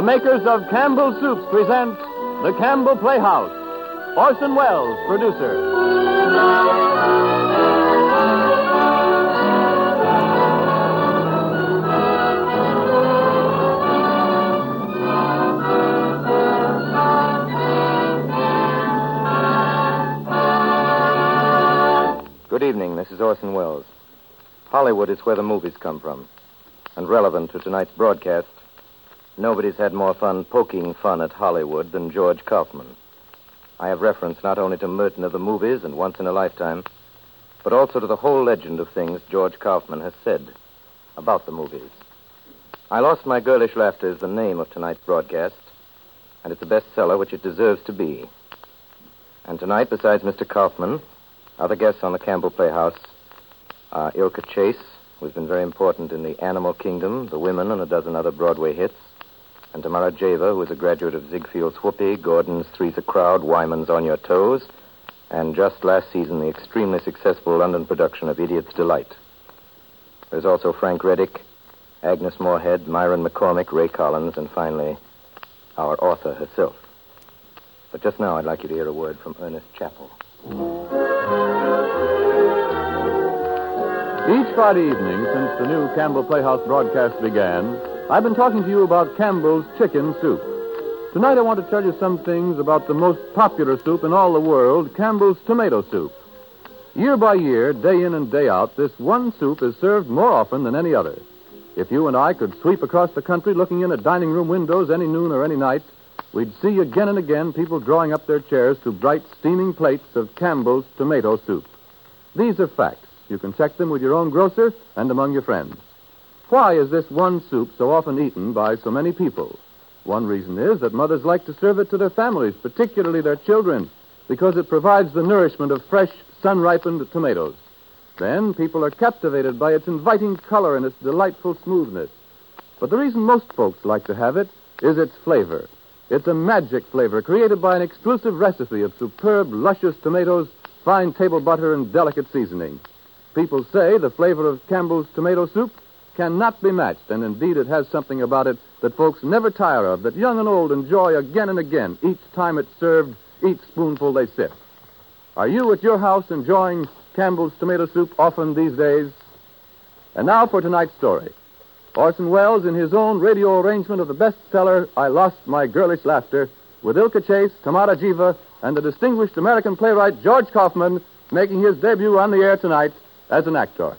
makers of Campbell Soups present The Campbell Playhouse. Orson Welles, producer. Good evening, this is Orson Welles. Hollywood is where the movies come from. And relevant to tonight's broadcast, nobody's had more fun poking fun at Hollywood than George Kaufman. I have reference not only to Merton of the movies and Once in a Lifetime, but also to the whole legend of things George Kaufman has said about the movies. I Lost My Girlish Laughter is the name of tonight's broadcast, and it's a bestseller which it deserves to be. And tonight, besides Mr. Kaufman, other guests on the Campbell Playhouse are Ilka Chase, who's been very important in The Animal Kingdom, The Women, and a dozen other Broadway hits, and Tamara Jeva, who is a graduate of Ziegfield's Whoopee, Gordon's Three's a Crowd, Wyman's On Your Toes, and just last season, the extremely successful London production of Idiot's Delight. There's also Frank Reddick, Agnes Moorehead, Myron McCormick, Ray Collins, and finally, our author herself. But just now, I'd like you to hear a word from Ernest Chappell. Each Friday evening since the new Campbell Playhouse broadcast began, I've been talking to you about Campbell's chicken soup. Tonight I want to tell you some things about the most popular soup in all the world, Campbell's tomato soup. Year by year, day in and day out, this one soup is served more often than any other. If you and I could sweep across the country looking in at dining room windows any noon or any night, we'd see again and again people drawing up their chairs to bright, steaming plates of Campbell's tomato soup. These are facts. You can check them with your own grocer and among your friends. Why is this one soup so often eaten by so many people? One reason is that mothers like to serve it to their families, particularly their children, because it provides the nourishment of fresh, sun-ripened tomatoes. Then people are captivated by its inviting color and its delightful smoothness. But the reason most folks like to have it is its flavor. It's a magic flavor created by an exclusive recipe of superb, luscious tomatoes, fine table butter, and delicate seasoning. People say the flavor of Campbell's tomato soup cannot be matched, and indeed it has something about it that folks never tire of, that young and old enjoy again and again, each time it's served, each spoonful they sip. Are you at your house enjoying Campbell's tomato soup often these days? And now for tonight's story. Orson Welles, in his own radio arrangement of the bestseller, I Lost My Girlish Laughter, with Ilka Chase, Tamara Jeva, and the distinguished American playwright George Kaufman, making his debut on the air tonight as an actor.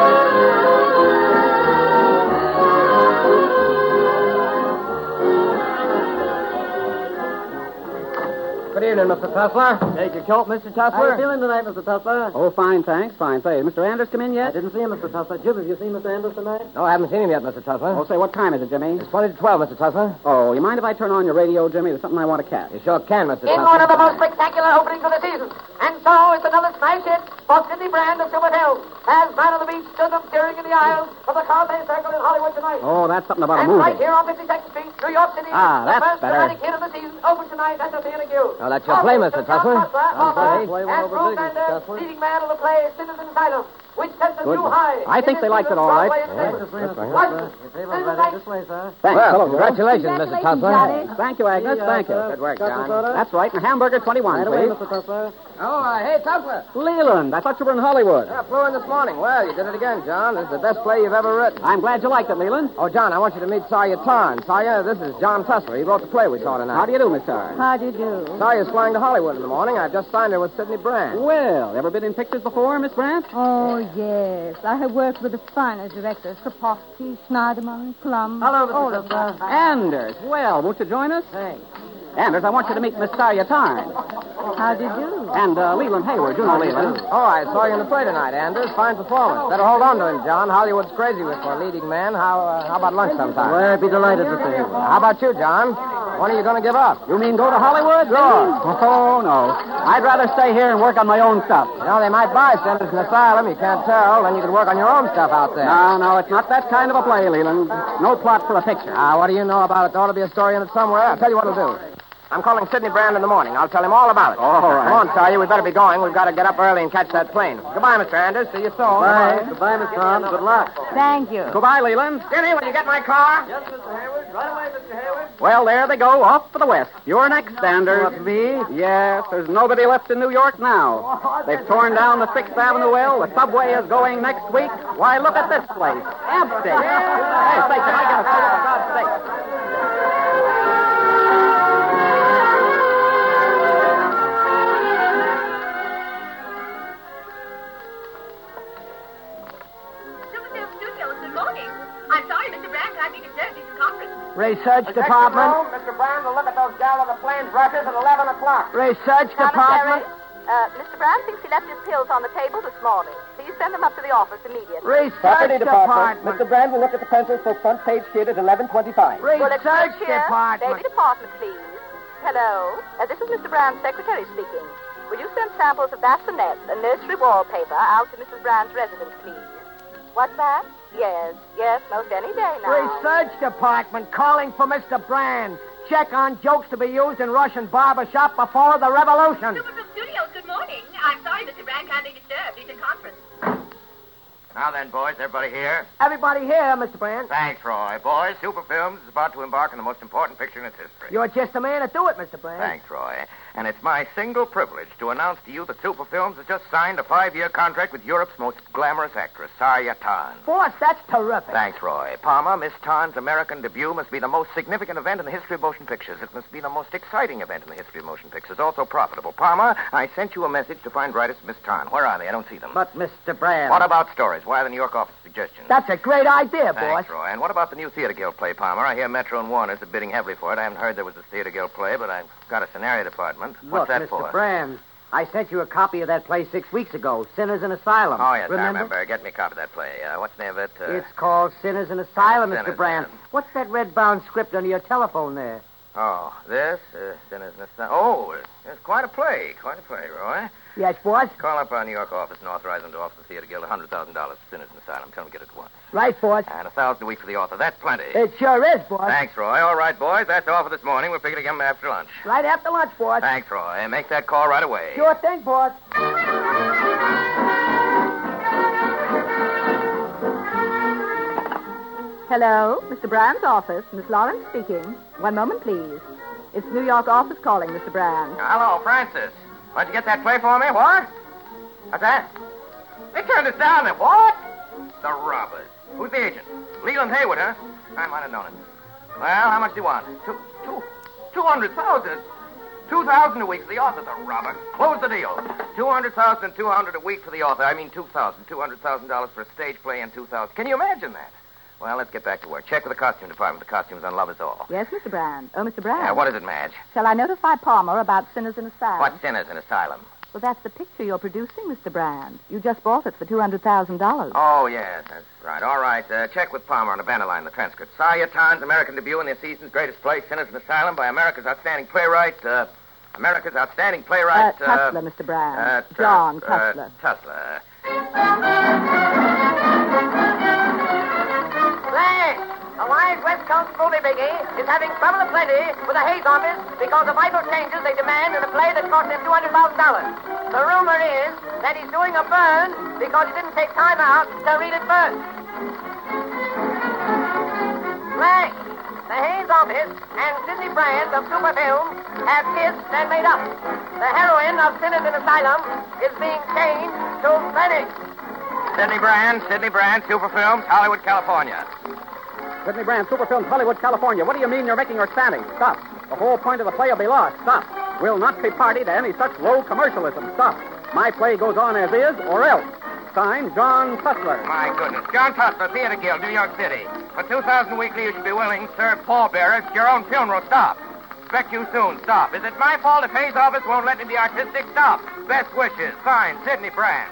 Good evening, Mr. Tussler. Take your coat, Mr. Tussler. How are you feeling tonight, Mr. Tussler? Oh, fine, thanks. Fine. Say, Mr. Anders come in yet? I didn't see him, Mr. Tussler. Jim, have you seen Mr. Anders tonight? No, I haven't seen him yet, Mr. Tussler. Oh, say, what time is it, Jimmy? It's 20 to 12, Mr. Tussler. Oh, you mind if I turn on your radio, Jimmy? There's something I want to catch. You sure can, Mr. In Tussler. one of the most spectacular openings of the season. And so it's another smash hit for Sidney Brand of Silver Hill, as Man on the Beach stood up staring in the aisles of the Carthay Circle in Hollywood tonight. Oh, that's something about a And movie. right here on 52nd Street, New York City, Ah, the that's first better. dramatic hit of the season opens tonight at the Theater Guild. Oh, that's your play, Mr. Tussler. And Play one over Bruce big, Mr. Vander, Tussler. leading man of the play, Citizen Asylum, which sets a Good. new high. I think they liked it all right. That's Washington. This way, sir. Thanks. Well, Hello, congratulations, Mr. Tussler. Thank you, Agnes. Thank you. Good work, John. That's right. And hamburger 21, please. Mr. Tussler. Oh, hey, Tussler. Leland, I thought you were in Hollywood. Yeah, flew in this morning. Well, you did it again, John. This is the best play you've ever written. I'm glad you liked it, Leland. Oh, John, I want you to meet Sawyer Tarn. Sawyer, this is John Tussler. He wrote the play we saw tonight. How do you do, Miss Tarr? How do you do? Sawyer's flying to Hollywood in the morning. I've just signed her with Sidney Brand. Well, ever been in pictures before, Miss Brandt? Oh, yes. I have worked with the finest directors, Sapolsky, Schneiderman, Plum. Hello, all Mr. of them. Tussler. Anders. Well, won't you join us? Thanks. Anders, I want you to meet Miss Sawyer Tarn. How do you do? And Leland Hayward. You know Leland. Oh, I saw you in the play tonight, Anders. Fine performance. Better hold on to him, John. Hollywood's crazy with for a leading man. How about lunch sometime? Well, I'd be delighted to see you. How about you, John? When are you going to give up? You mean go to Hollywood? Sure. Oh, no. I'd rather stay here and work on my own stuff. You know, they might buy Sanderson Asylum. You can't tell. Then you could work on your own stuff out there. No, it's not that kind of a play, Leland. No plot for a picture. What do you know about it? There ought to be a story in it somewhere. I'll tell you what I'll do. I'm calling Sidney Brand in the morning. I'll tell him all about it. All right. Come on, Sawyer. We better be going. We've got to get up early and catch that plane. Goodbye, Mr. Anders. See you soon. Bye. Goodbye, Miss Tarn. Good luck. Thank you. Goodbye, Leland. Jenny, will you get my car? Yes, Mr. Hayward. Right away, Mr. Hayward. Well, there they go, off for the west. You're next, Sanders. What, me? Yes, there's nobody left in New York now. They've torn down the 6th Avenue L. The subway is going next week. Why, look at this place. Empty. Hey, say, can I get a photo, for God's sake? Research Department. Mr. Brown will look at those Gallagher plain brushes at 11 o'clock. Research Department. Mr. Brown thinks he left his pills on the table this morning. Please send them up to the office immediately. Research Department. Mr. Brand will look at the pencils for front page sheet at 11:25. Research Department. Baby Department, please. Hello. This is Mr. Brand's secretary speaking. Will you send samples of bassinets and nursery wallpaper out to Mrs. Brand's residence, please? What's that? Yes, most any day now. Research Department calling for Mr. Brand. Check on jokes to be used in Russian barbershop before the revolution. Superfilm Studios, good morning. I'm sorry, Mr. Brand can't be disturbed. He's in conference. Now then, boys, everybody here? Everybody here, Mr. Brand. Thanks, Roy. Boys, Superfilms is about to embark on the most important picture in its history. You're just the man to do it, Mr. Brand. Thanks, Roy. And it's my single privilege to announce to you that Superfilms has just signed a 5-year contract with Europe's most glamorous actress, Sarya Tan. Boss, that's terrific. Thanks, Roy. Palmer, Miss Tan's American debut must be the most significant event in the history of motion pictures. It must be the most exciting event in the history of motion pictures. Also profitable. Palmer, I sent you a message to find writers for Miss Tan. Where are they? I don't see them. But, Mr. Brand... What about stories? Why the New York office suggestions? That's a great idea, boss. Thanks, Roy. And what about the new Theater Guild play, Palmer? I hear Metro and Warner's are bidding heavily for it. I haven't heard there was a Theater Guild play, but I've got a scenario department. What's that Mr. for? Brand, I sent you a copy of that play 6 weeks ago, Sinners in Asylum. Oh, yes, Remember? I remember. Get me a copy of that play. What's the name of it? It's called Sinners in Asylum, Sinners, Mr. Brand. yeah. What's that red-bound script under your telephone there? Oh, this? Sinners in Asylum. Oh, it's quite a play. Quite a play, Roy. Yes, boss? Call up our New York office and authorize them to offer the Theater Guild $100,000 for Sinners in Asylum. Tell them to get it at once. Right, boss. And $1,000 a week for the author. That's plenty. It sure is, boss. Thanks, Roy. All right, boys. That's all for this morning. We'll figure to get them after lunch. Right after lunch, boss. Thanks, Roy. Make that call right away. Sure thing, boss. Hello, Mr. Brand's office. Miss Lawrence speaking. One moment, please. It's New York office calling, Mr. Brand. Hello, Francis. Why'd you get that play for me? What? What's that? They turned us down. What? The robbers. Who's the agent? Leland Haywood, huh? I might have known it. Well, how much do you want? 200,000. 2,000 a week for the author, the robber. Close the deal. 200,000 and 200 a week for the author. I mean 2,000. $200,000 for a stage play and 2,000. Can you imagine that? Well, let's get back to work. Check with the costume department. The costumes on Love Is All. Yes, Mr. Brand. Oh, Mr. Brand. Yeah, what is it, Madge? Shall I notify Palmer about Sinners in Asylum? What Sinners in Asylum? Well, that's the picture you're producing, Mr. Brand. You just bought it for $200,000. Oh, yes, that's right. All right, check with Palmer on the banner line, the transcript. Sarya Tan's American debut in the season's greatest play, Sinners in Asylum, by America's outstanding playwright, Tussler, Mr. Brand. John Tussler. Tussler. Say, a wise West Coast movie biggie is having trouble aplenty with the Hayes office because of vital changes they demand in a play that cost him $200,000. The rumor is that he's doing a burn because he didn't take time out to read it first. Right. The Hayes office and Sidney Brand of Superfilm have kissed and made up. The heroine of Sinners in Asylum is being changed to Phoenix. Sidney Brand, Superfilms, Hollywood, California. Sidney Brand, Superfilms, Hollywood, California. What do you mean you're making her standing? Stop. The whole point of the play will be lost. Stop. We'll not pay party to any such low commercialism. Stop. My play goes on as is, or else. Signed, John Tussler. My goodness. John Tussler, Theater Guild, New York City. For $2,000 weekly, you should be willing to serve pallbearers at your own funeral. Stop. Expect you soon. Stop. Is it my fault if Hayes' office won't let me be artistic? Stop. Best wishes. Signed, Sidney Brand.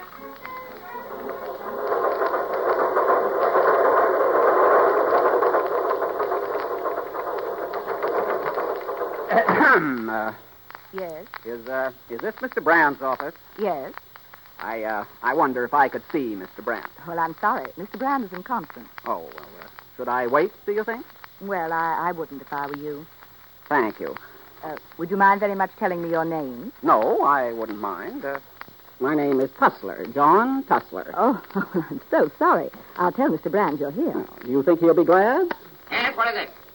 Yes, Is this Mr. Brand's office? yes. I wonder if I could see Mr. Brand. Well, I'm sorry. Mr. Brand is in conference. Oh, well, should I wait, do you think? Well, I wouldn't if I were you. Thank you. Would you mind very much telling me your name? No, I wouldn't mind. My name is Tussler, John Tussler. Oh, I'm so sorry. I'll tell Mr. Brand you're here. Do you think he'll be glad? Yes, what is it?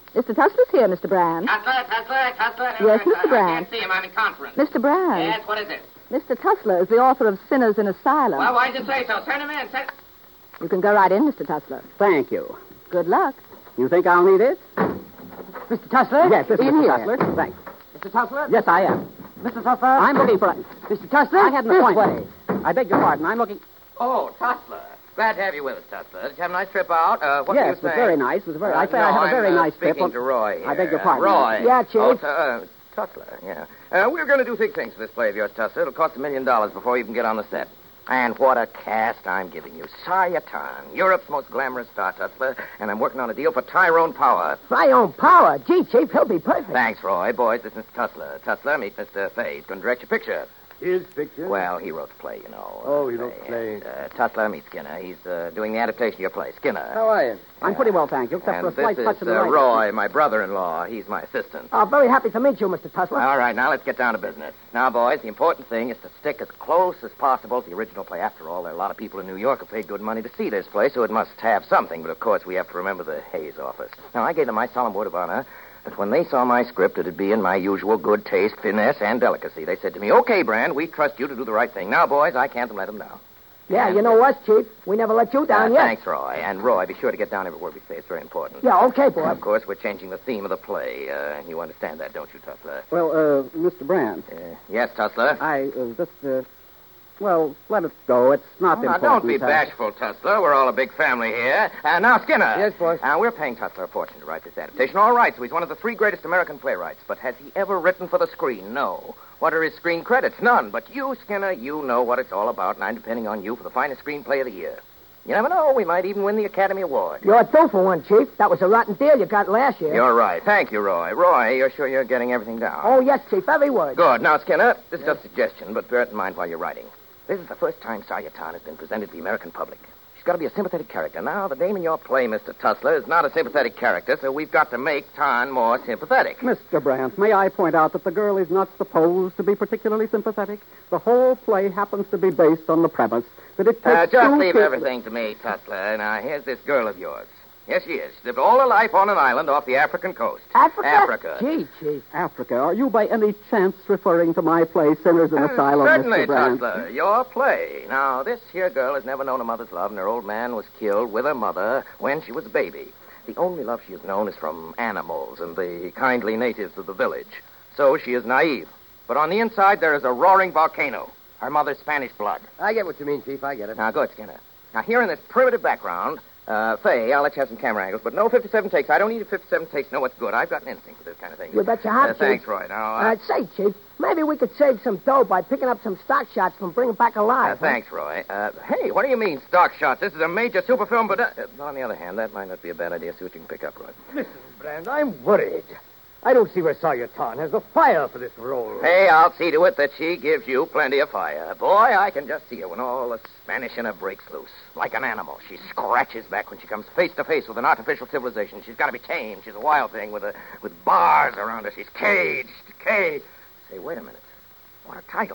Mr. Tussler's here, Mr. Brand. Tussler. Yes, Mr. I Brand. can't see him. I'm in conference. Mr. Brand. Yes, what is it? Mr. Tussler is the author of Sinners in Asylum. Well, why did you say so? Send him in. You can go right in, Mr. Tussler. Thank you. Good luck. You think I'll need it? Mr. Tussler? Yes, this is in Mr. here. Tussler. Thanks. Mr. Tussler? Yes, I am. Mr. Tussler? I'm looking for... Mr. Tussler? I had an appointment. I beg your pardon. I'm looking... Oh, Tussler. Glad to have you with us, Tussler. Did you have a nice trip out? What yes, were you it was saying? very nice. It was very... I said I had a very nice trip. Speaking to Roy here. I beg your pardon. Roy. Yeah, Chief. Oh, Tussler, yeah. We're going to do big things for this play of yours, Tussler. It'll cost $1 million before you can get on the set. And what a cast I'm giving you. Sayatan, Europe's most glamorous star, Tussler. And I'm working on a deal for Tyrone Power. Tyrone Power? Gee, Chief, he'll be perfect. Thanks, Roy. Boys, this is Mr. Tussler. Tussler, meet Mr. Fay. He's going to direct your picture. His picture? Well, he wrote the play, you know. Oh, he wrote the play. And, Tussler, meet Skinner. He's doing the adaptation of your play. Skinner. How are you? I'm pretty well, thank you, except And for a slight this touch is of the right. Roy, my brother-in-law. He's my assistant. Oh, very happy to meet you, Mr. Tussler. All right, now let's get down to business. Now, boys, the important thing is to stick as close as possible to the original play. After all, there are a lot of people in New York who paid good money to see this play, so it must have something. But, of course, we have to remember the Hayes office. Now, I gave them my solemn word of honor that when they saw my script, it'd be in my usual good taste, finesse, and delicacy. They said to me, okay, Brand, we trust you to do the right thing. Now, boys, I can't let them down. Yeah, you know what, Chief? We never let you down yet. Thanks, Roy. And, Roy, be sure to get down every word we say. It's very important. Yeah, okay, boy. Of course, we're changing the theme of the play. You understand that, don't you, Tussler? Well, Mr. Brand, Yes, Tussler? I well, let it go. It's not Now, important. don't be bashful, Tussler. We're all a big family here. Now, Skinner. Yes, boss. We're paying Tussler a fortune to write this adaptation. All right, so he's one of the 3 greatest American playwrights. But has he ever written for the screen? No. What are his screen credits? None. But you, Skinner, you know what it's all about, and I'm depending on you for the finest screenplay of the year. You never know. We might even win the Academy Award. You're due for one, Chief. That was a rotten deal you got last year. You're right. Thank you, Roy. Roy, you're sure you're getting everything down? Oh, yes, Chief, every word. Good. Now, Skinner, this is just a suggestion, but bear it in mind while you're writing. This is the first time Sayatan has been presented to the American public. She's got to be a sympathetic character. Now, the dame in your play, Mr. Tussler, is not a sympathetic character, so we've got to make Tan more sympathetic. Mr. Brandt, may I point out that the girl is not supposed to be particularly sympathetic? The whole play happens to be based on the premise that it takes just two leave people- everything to me, Tussler. Now, here's this girl of yours. Yes, she is. She lived all her life on an island off the African coast. Africa? Gee, Chief. Africa. Are you by any chance referring to my play, Sinners in Asylum, Certainly, Mr. Brandt? Tussler. Your play. Now, this here girl has never known a mother's love, and her old man was killed with her mother when she was a baby. The only love she has known is from animals and the kindly natives of the village. So she is naive. But on the inside, there is a roaring volcano. Her mother's Spanish blood. I get what you mean, Chief. I get it. Now, good, Skinner. Now, here in this primitive background, Fay, I'll let you have some camera angles, but no 57 takes. I don't need a 57 takes to know what's good. I've got an instinct for this kind of thing. You bet you have, Chief. Thanks, Roy. Now, Say, Chief, maybe we could save some dough by picking up some stock shots from Bring It Back Alive. Thanks, Roy. Hey, what do you mean, stock shots? This is a major super film, but on the other hand, that might not be a bad idea. See what you can pick up, Roy. Listen, Brand, I'm worried. I don't see where Sayatan has the fire for this role. Hey, I'll see to it that she gives you plenty of fire. Boy, I can just see her when all the Spanish in her breaks loose. Like an animal, she scratches back when she comes face to face with an artificial civilization. She's got to be tamed. She's a wild thing with bars around her. She's caged. Say, wait a minute. What a title.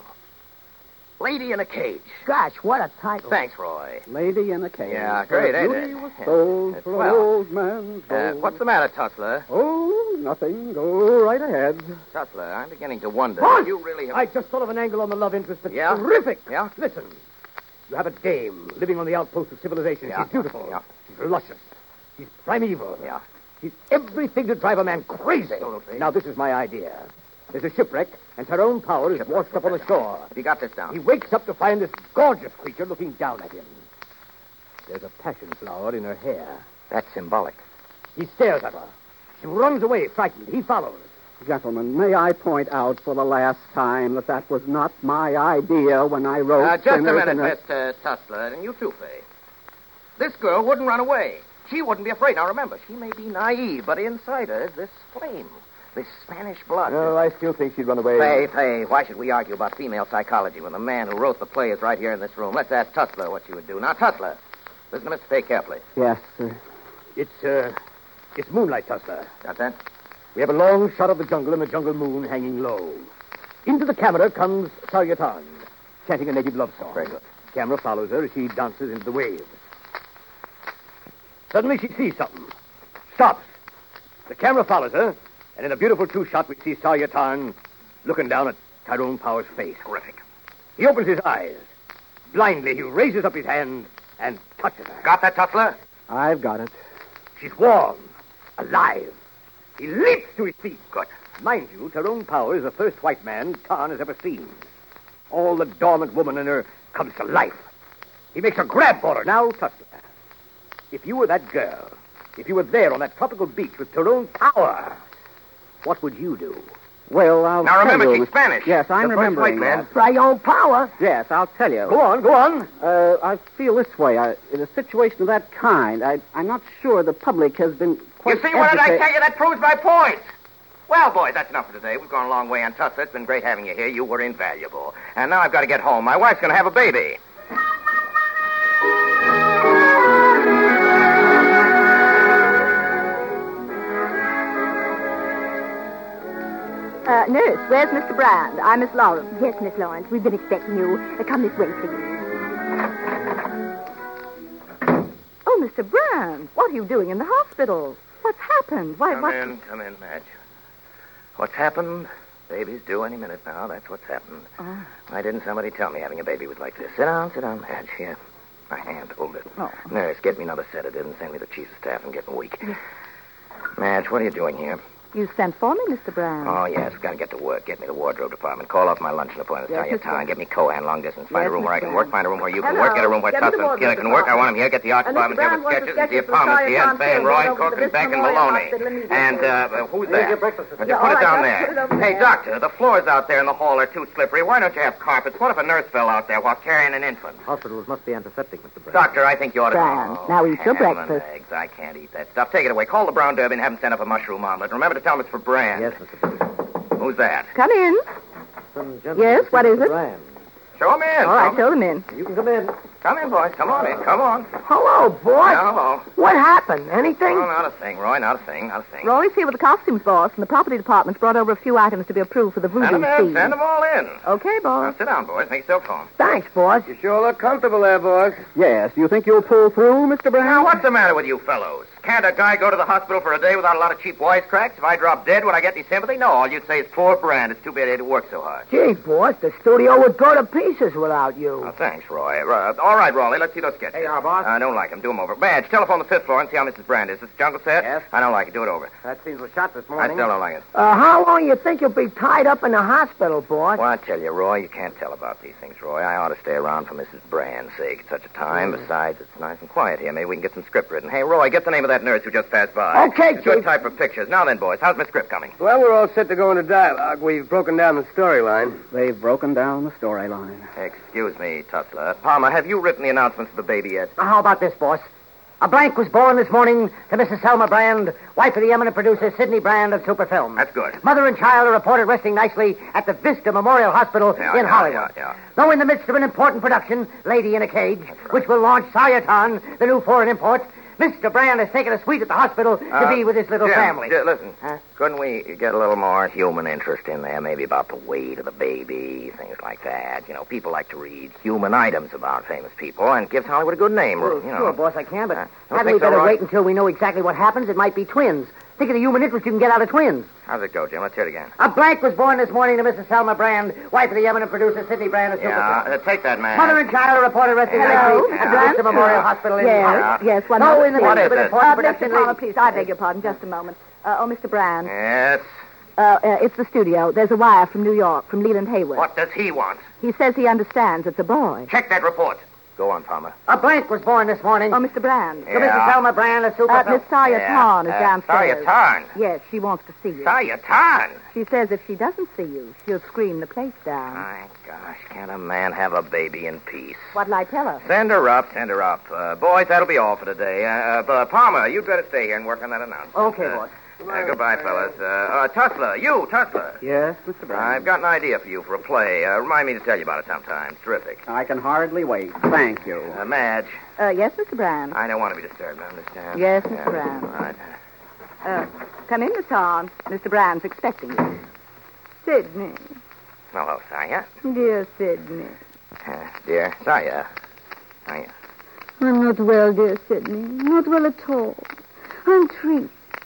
Lady in a Cage. Gosh, what a title. Thanks, Roy. Lady in a Cage. Yeah, great, ain't Beauty it? was sold for an old man's gold. What's the matter, Tussler? Oh, nothing. Go right ahead. Tussler, I'm beginning to wonder. Boss! You really have... I just thought of an angle on the love interest that's Yeah? terrific. Yeah? Listen, you have a dame living on the outpost of civilization. Yeah. She's beautiful. Yeah. She's luscious. She's primeval. Yeah. She's everything to drive a man crazy. Absolutely. Now, this is my idea. There's a shipwreck, and Tyrone Power is washed up on the shore. Have you got this down? He wakes up to find this gorgeous creature looking down at him. There's a passion flower in her hair. That's symbolic. He stares at her. She runs away, frightened. He follows. Gentlemen, may I point out for the last time that was not my idea when I wrote Just a Sinners minute, in a... Mr. Tussler, and you too, Fay. This girl wouldn't run away. She wouldn't be afraid. Now, remember, she may be naive, but inside her is this flame, this Spanish blood. Oh, I still think she'd run away. Fay, why should we argue about female psychology when the man who wrote the play is right here in this room? Let's ask Tussler what she would do. Now, Tussler, listen to Mr. Fay carefully. Yes, sir. It's moonlight, Tussler. Got that? We have a long shot of the jungle and the jungle moon hanging low. Into the camera comes Sayatan, chanting a native love song. Very good. The camera follows her as she dances into the waves. Suddenly she sees something. Stops. The camera follows her, and in a beautiful two-shot, we see Sawyer Tarn looking down at Tyrone Power's face. Terrific. He opens his eyes. Blindly, he raises up his hand and touches her. Got that, Tussler? I've got it. She's warm, alive. He leaps to his feet. Good. Mind you, Tyrone Power is the first white man Tarn has ever seen. All the dormant woman in her comes to life. He makes a grab for her. Now, Tussler, if you were that girl, if you were there on that tropical beach with Tyrone Power, what would you do? Well, I'll Now, remember, tell you. she's Spanish. Yes, I'm The first remembering white man. that. Tyrone Power? Yes, I'll tell you. Go on. I feel this way. In a situation of that kind, I'm not sure the public has been quite You see, what did I educated. tell you? That proves my point. Well, boys, that's enough for today. We've gone a long way on Tussler. It's been great having you here. You were invaluable. And now I've got to get home. My wife's going to have a baby. Nurse, where's Mr. Brand? I'm Miss Lawrence. Yes, Miss Lawrence, we've been expecting you. Come this way, please. Oh, Mr. Brand, what are you doing in the hospital? What's happened? Why, Come in, Madge. What's happened? Baby's due any minute now. That's what's happened. Oh. Why didn't somebody tell me having a baby was like this? Sit down, Madge. Here. My hand, hold it. Oh. Nurse, get me another sedative and send me the chief of staff. I'm getting weak. Madge, what are you doing here? You sent for me, Mr. Brand. Oh, yes, we've got to get to work. Get me the wardrobe department. Call off my luncheon appointment. Yes, Tell your Mr. time. Brand. Get me Cohan long distance. Find Yes, a room where I Mr. can work. Brand. Find a room where you can Hello. work. Get a room where Get me the Tussler and wardrobe Skinner can work. I want them here. Get the art Mr. department. Get Brand the wants sketches. the Get the sketches for apartments here. Sawyer And Van Tarn Roy, Field. Cook, Over and to Beck, and Memorial Maloney. Hospital immediately. And who's Here's that? your breakfast. Just Yeah, put all it right, down just put it there. over Hey, there. doctor, the floors out there in the hall are too slippery. Why don't you have carpets? What if a nurse fell out there while carrying an infant? Hospitals must be antiseptic, Mr. Brand. Doctor, I think you ought to... Brand, now eat your ham breakfast. and eggs. I can't eat that stuff. Take it away. Call the Brown Derby and have him send up a mushroom omelet. Remember to tell him it's for Brand. Yes, Mr. Brand. Who's that? Come in. Some gentleman Yes, to see what is Mr. it? Brand. Show him in. All right, show them in. You can come in. Come in, boys. Come on in. Come on. Hello, boy. Hello. What happened? Anything? Oh, not a thing, Roy. Not a thing. Roy's here with the costumes boss, and the property department's brought over a few items to be approved for the voodoo Send them in. scene. Send them all in. Okay, boss. Now, sit down, boys. Make yourself home. Thanks, boss. You sure look comfortable there, boss. Yes, you think you'll pull through, Mr. Brand? Now, what's the matter with you fellows? Can't a guy go to the hospital for a day without a lot of cheap wisecracks? If I drop dead, would I get any sympathy? No, all you'd say is poor Brand. It's too bad he had to work so hard. Gee, boss, the studio would go to pieces without you. Oh, thanks, Roy. All right, Raleigh, let's see those sketches. Hey, boss. I don't like them. Do them over. Badge, telephone the fifth floor and see how Mrs. Brand is. This jungle set? Yes. I don't like it. Do it over. That scenes was shot this I morning. still don't like it. How long you think you'll be tied up in the hospital, boss? Well, I tell you, Roy, you can't tell about these things, Roy. I ought to stay around for Mrs. Brand's sake at such a time. Besides, it's nice and quiet here. Maybe we can get some script written. Hey, Roy, get the name of that nurse who just passed by. Okay, It's good Chief. type of pictures. Now then, boys, how's my script coming? Well, we're all set to go into dialogue. We've broken down the storyline. They've broken down the storyline. Excuse me, Tussler. Palmer, have you written the announcements for the baby yet? How about this, boss? A blank was born this morning to Mrs. Selma Brand, wife of the eminent producer Sidney Brand of Superfilm. That's good. Mother and child are reported resting nicely at the Vista Memorial Hospital in Hollywood. Yeah. Though in the midst of an important production, Lady in a Cage, which will launch Sawyer Tarn, the new foreign import, Mr. Brand has taken a suite at the hospital to be with his little Jim, family. Listen, couldn't we get a little more human interest in there? Maybe about the weight of the baby, things like that. You know, people like to read human items about famous people, and it gives Hollywood a good name. Well, you know. sure, boss, I can, but don't hadn't think we so, better Roy? wait until we know exactly what happens? It might be twins. Think of the human interest you can get out of twins. How's it go, Jim? Let's hear it again. A blank was born this morning to Mrs. Selma Brand, wife of the eminent producer Sidney Brand of Superfilm. Take that, man. Mother and child are reported resting Hello, nicely Mr. at Brand? the Memorial Hospital in Yes, yes, one No, moment, in the please. What midst is of an it? important Mr. production. Palmer, please, I beg your pardon, just a moment. Mr. Brand, Yes. it's the studio. There's a wire from New York, from Leland Hayward. What does he want? He says he understands it's a boy. Check that report. Go on, Palmer. A blank was born this morning Oh, Mr. Brand. to Mrs. Selma Brand of Superfilm. Miss Sawyer Tarn is downstairs. Sawyer Tarn. Yes, she wants to see you. Sawyer Tarn. She says if she doesn't see you, she'll scream the place down. My gosh, can't a man have a baby in peace? What'll I tell her? Send her up. Boys, that'll be all for today. Palmer, you'd better stay here and work on that announcement. Okay, boss. Goodbye, fellas. Tussler. Yes, Mr. Brand. I've got an idea for you for a play. Remind me to tell you about it sometime. It's terrific. I can hardly wait. Thank you. Madge, Yes, Mr. Brand. I don't want to be disturbed, I understand? Yes, Mr. Brand. All right. Come in, Miss Tarn. Mr. Brand's expecting you. Sidney. Hello, Sawyer. Dear Sidney. Dear Sawyer. Sawyer. I'm not well, dear Sidney. Not well at all. I'm treated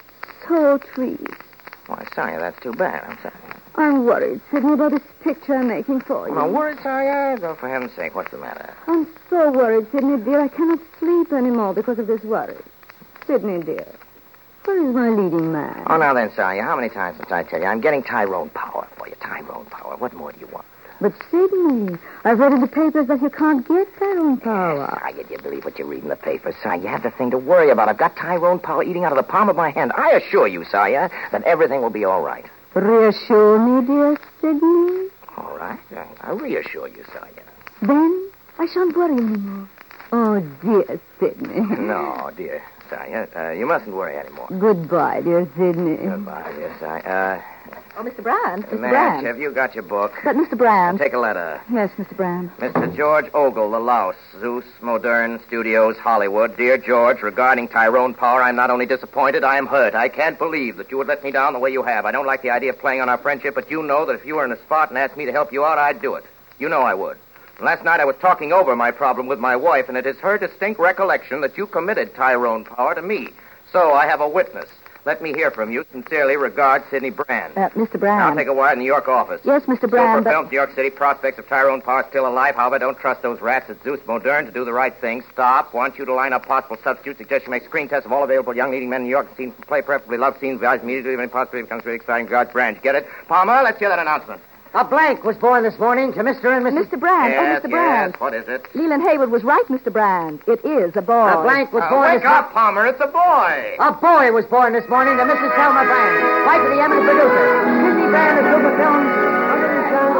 tall trees. Why, Saya, that's too bad. I'm sorry. I'm worried, Sidney, about this picture I'm making for you. Now, worried, Saya? Oh, for heaven's sake, what's the matter? I'm so worried, Sidney, dear. I cannot sleep anymore because of this worry. Sidney, dear, where is my leading man? Oh, now then, Saya, how many times must I tell you? I'm getting Tyrone Power for you. Tyrone Power. What more do you want? But, Sidney, I've read in the papers that you can't get Tyrone Power. Saya, do you believe what you read in the papers, Saya? You have the thing to worry about. I've got Tyrone Power eating out of the palm of my hand. I assure you, Saya, that everything will be all right. Reassure me, dear Sidney. All right. I'll reassure you, Saya. Then I shan't worry anymore. Oh, dear Sidney. No, dear Saya, you mustn't worry anymore. Goodbye, dear Sidney. Goodbye, dear Saya. Oh, Mr. Brand. Mr. Madge, Brand. have you got your book? But, Mr. Brand. Take a letter. Yes, Mr. Brand. Mr. George Ogle, The Louse, Zeus, Modern Studios, Hollywood. Dear George, regarding Tyrone Power, I'm not only disappointed, I am hurt. I can't believe that you would let me down the way you have. I don't like the idea of playing on our friendship, but you know that if you were in a spot and asked me to help you out, I'd do it. You know I would. Last night I was talking over my problem with my wife, and it is her distinct recollection that you committed Tyrone Power to me. So I have a witness. Let me hear from you. Sincerely, regards, Sidney Brand. Mr. Brand. I'll take a wire in New York office. Yes, Mr. Brand, Silver Films, New York City. Prospects of Tyrone Power still alive. However, don't trust those rats at Zeus Modern to do the right thing. Stop. Want you to line up possible substitutes. Suggest you make screen tests of all available young leading men in New York. Scenes to play, preferably love scenes. Guys immediately when possibly becomes really exciting. Regards, Brand. Get it? Palmer, let's hear that announcement. A blank was born this morning to Mr. and Mrs. Mr. Brand. Yes, Oh, Mr. Brand. yes. What is it? Leland Hayward was right, Mr. Brand. It is a boy. A blank was born Wake up, Palmer. It's a boy. A boy was born this morning to Mrs. Selma Brand. Wife of the eminent producer. Sidney Brand of Silver Films.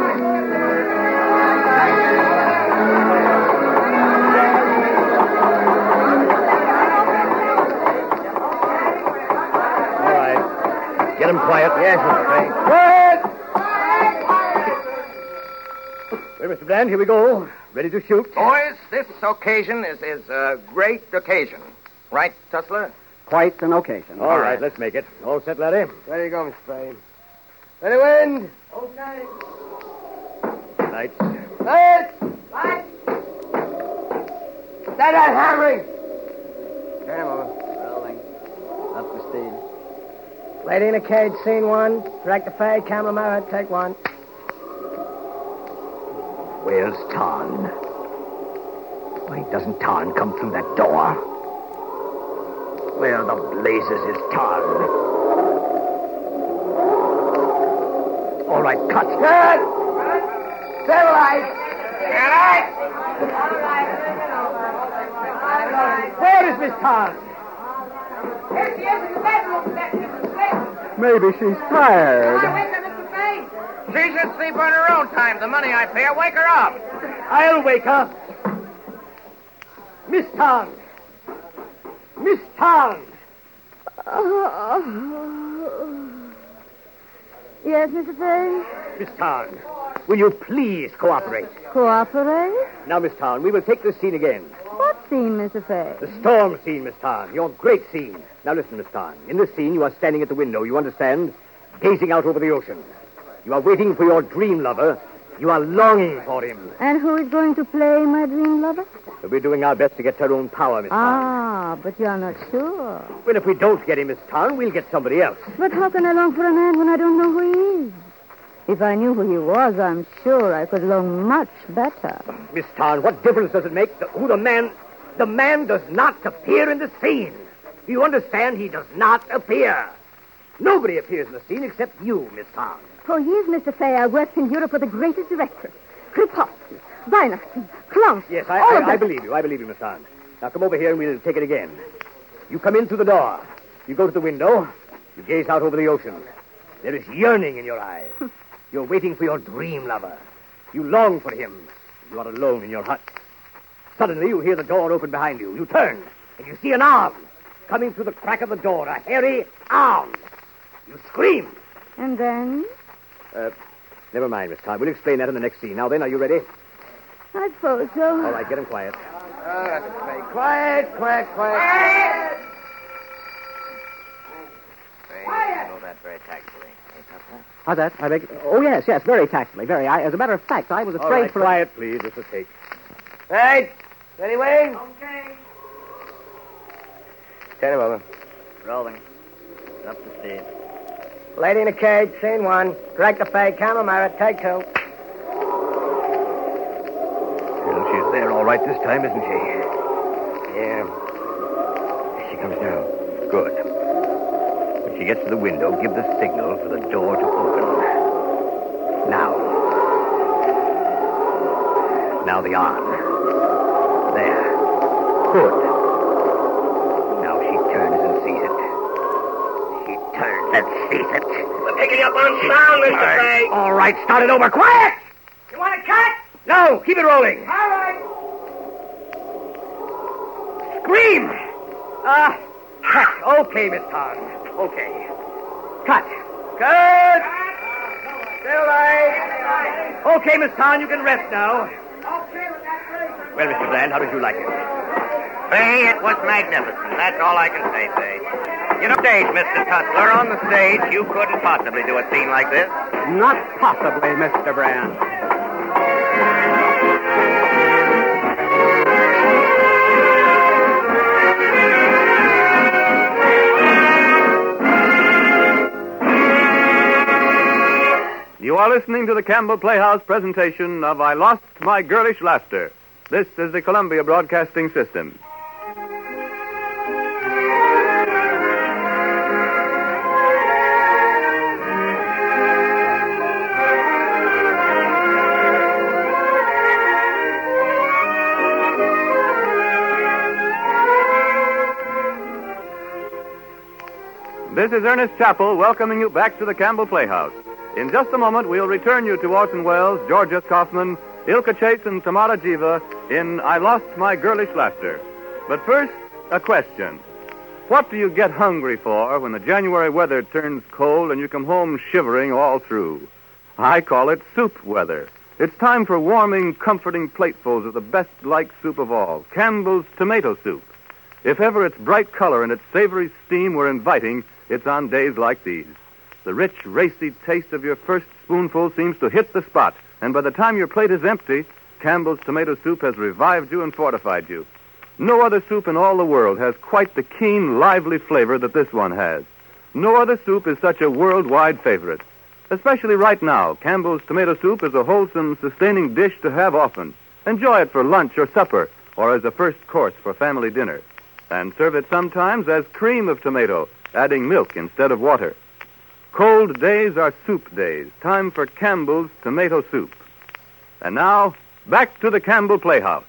All right. Get him quiet. Yes, Mr. Frank. Quiet! Well, Mr. Brand, here we go. Ready to shoot. Boys, this occasion is a great occasion. Right, Tussler? Quite an occasion. All right, let's make it. All set, Larry? There you go, Mr. Frank. Ready, wind? Lights. Lights! Lights! Stand that hammering! Turn him over. Rolling. Up to speed. Lady in a cage, scene one. Director Fay, camera Mara, take one. Where's Tarn? Why doesn't Tarn come through that door? Where the blazes is Tarn? All right, cut. Good! Stabilize! Where is Miss Tarn? Here she is in the bedroom, Mr. Smith. Maybe she's tired. Wake her, Mr. Fay. She should sleep on her own time. The money I pay her, wake her up. I'll wake her. Miss Tarn. Miss Tarn. Yes, Mr. Fay? Miss Tarn, will you please cooperate? Cooperate? Now, Miss Tarn, we will take this scene again. What scene, Mr. Fay? The storm scene, Miss Tarn. Your great scene. Now, listen, Miss Tarn. In this scene, you are standing at the window, you understand? Gazing out over the ocean. You are waiting for your dream lover. You are longing for him. And who is going to play my dream lover? We're doing our best to get her own power, Miss Tarn. Ah, but you're not sure. Well, if we don't get him, Miss Tarn, we'll get somebody else. But how can I long for a man when I don't know who he is? If I knew who he was, I'm sure I could long much better. Miss Tarn, what difference does it make who the man... The man does not appear in the scene. Do you understand? He does not appear. Nobody appears in the scene except you, Miss Tarn. For years, Mr. Fay, I worked in Europe with the greatest directors. Kripowski, Weinersten, Klaus. Yes, I believe you. I believe you, Miss Tarn. Now come over here and we'll take it again. You come in through the door. You go to the window. You gaze out over the ocean. There is yearning in your eyes. You're waiting for your dream lover. You long for him. You are alone in your hut. Suddenly you hear the door open behind you. You turn and you see an arm coming through the crack of the door. A hairy arm. You scream. And then? Never mind, Miss Tarn. We'll explain that in the next scene. Now then, are you ready? I suppose so. All right, get him quiet. Quiet, quiet, quiet. You know that very tactfully. How's that? Oh, yes, very tactfully, very. As a matter of fact, I was All afraid right, for... quiet, please. This will take. Right. Ready, Wayne? Okay. Turn him over. Rolling. Up to speed. Lady in a cage, scene one. Director Fay, camera mirror, take two. Well, she's there all right this time, isn't she? Yeah. Here she comes now. Good. When she gets to the window, give the signal for the door to open. Now. Now the arm. There. Good. Now she turns and sees it. She turns and sees it. We're picking up on sound, Mr. Fay. All right, start it over. Quiet! You want to cut? No, keep it rolling. All right. Scream! Heck. Okay, Miss Todd. Okay. Cut. Good. Still right. Okay, Miss Todd, you can rest now. Well, Mr. Bland, how did you like it? Fay, it was magnificent. That's all I can say, Fay. You know, stage, Mr. Tussler, on the stage, you couldn't possibly do a scene like this. Not possibly, Mr. Brand. You are listening to the Campbell Playhouse presentation of I Lost My Girlish Laughter. This is the Columbia Broadcasting System. This is Ernest Chappell welcoming you back to the Campbell Playhouse. In just a moment, we'll return you to Orson Welles, George S. Kaufman, Ilka Chase, and Tamara Jiva in I Lost My Girlish Laughter. But first, a question. What do you get hungry for when the January weather turns cold and you come home shivering all through? I call it soup weather. It's time for warming, comforting platefuls of the best-liked soup of all, Campbell's tomato soup. If ever its bright color and its savory steam were inviting, it's on days like these. The rich, racy taste of your first spoonful seems to hit the spot, and by the time your plate is empty, Campbell's tomato soup has revived you and fortified you. No other soup in all the world has quite the keen, lively flavor that this one has. No other soup is such a worldwide favorite. Especially right now, Campbell's tomato soup is a wholesome, sustaining dish to have often. Enjoy it for lunch or supper, or as a first course for family dinner. And serve it sometimes as cream of tomato, adding milk instead of water. Cold days are soup days. Time for Campbell's tomato soup. And now, back to the Campbell Playhouse.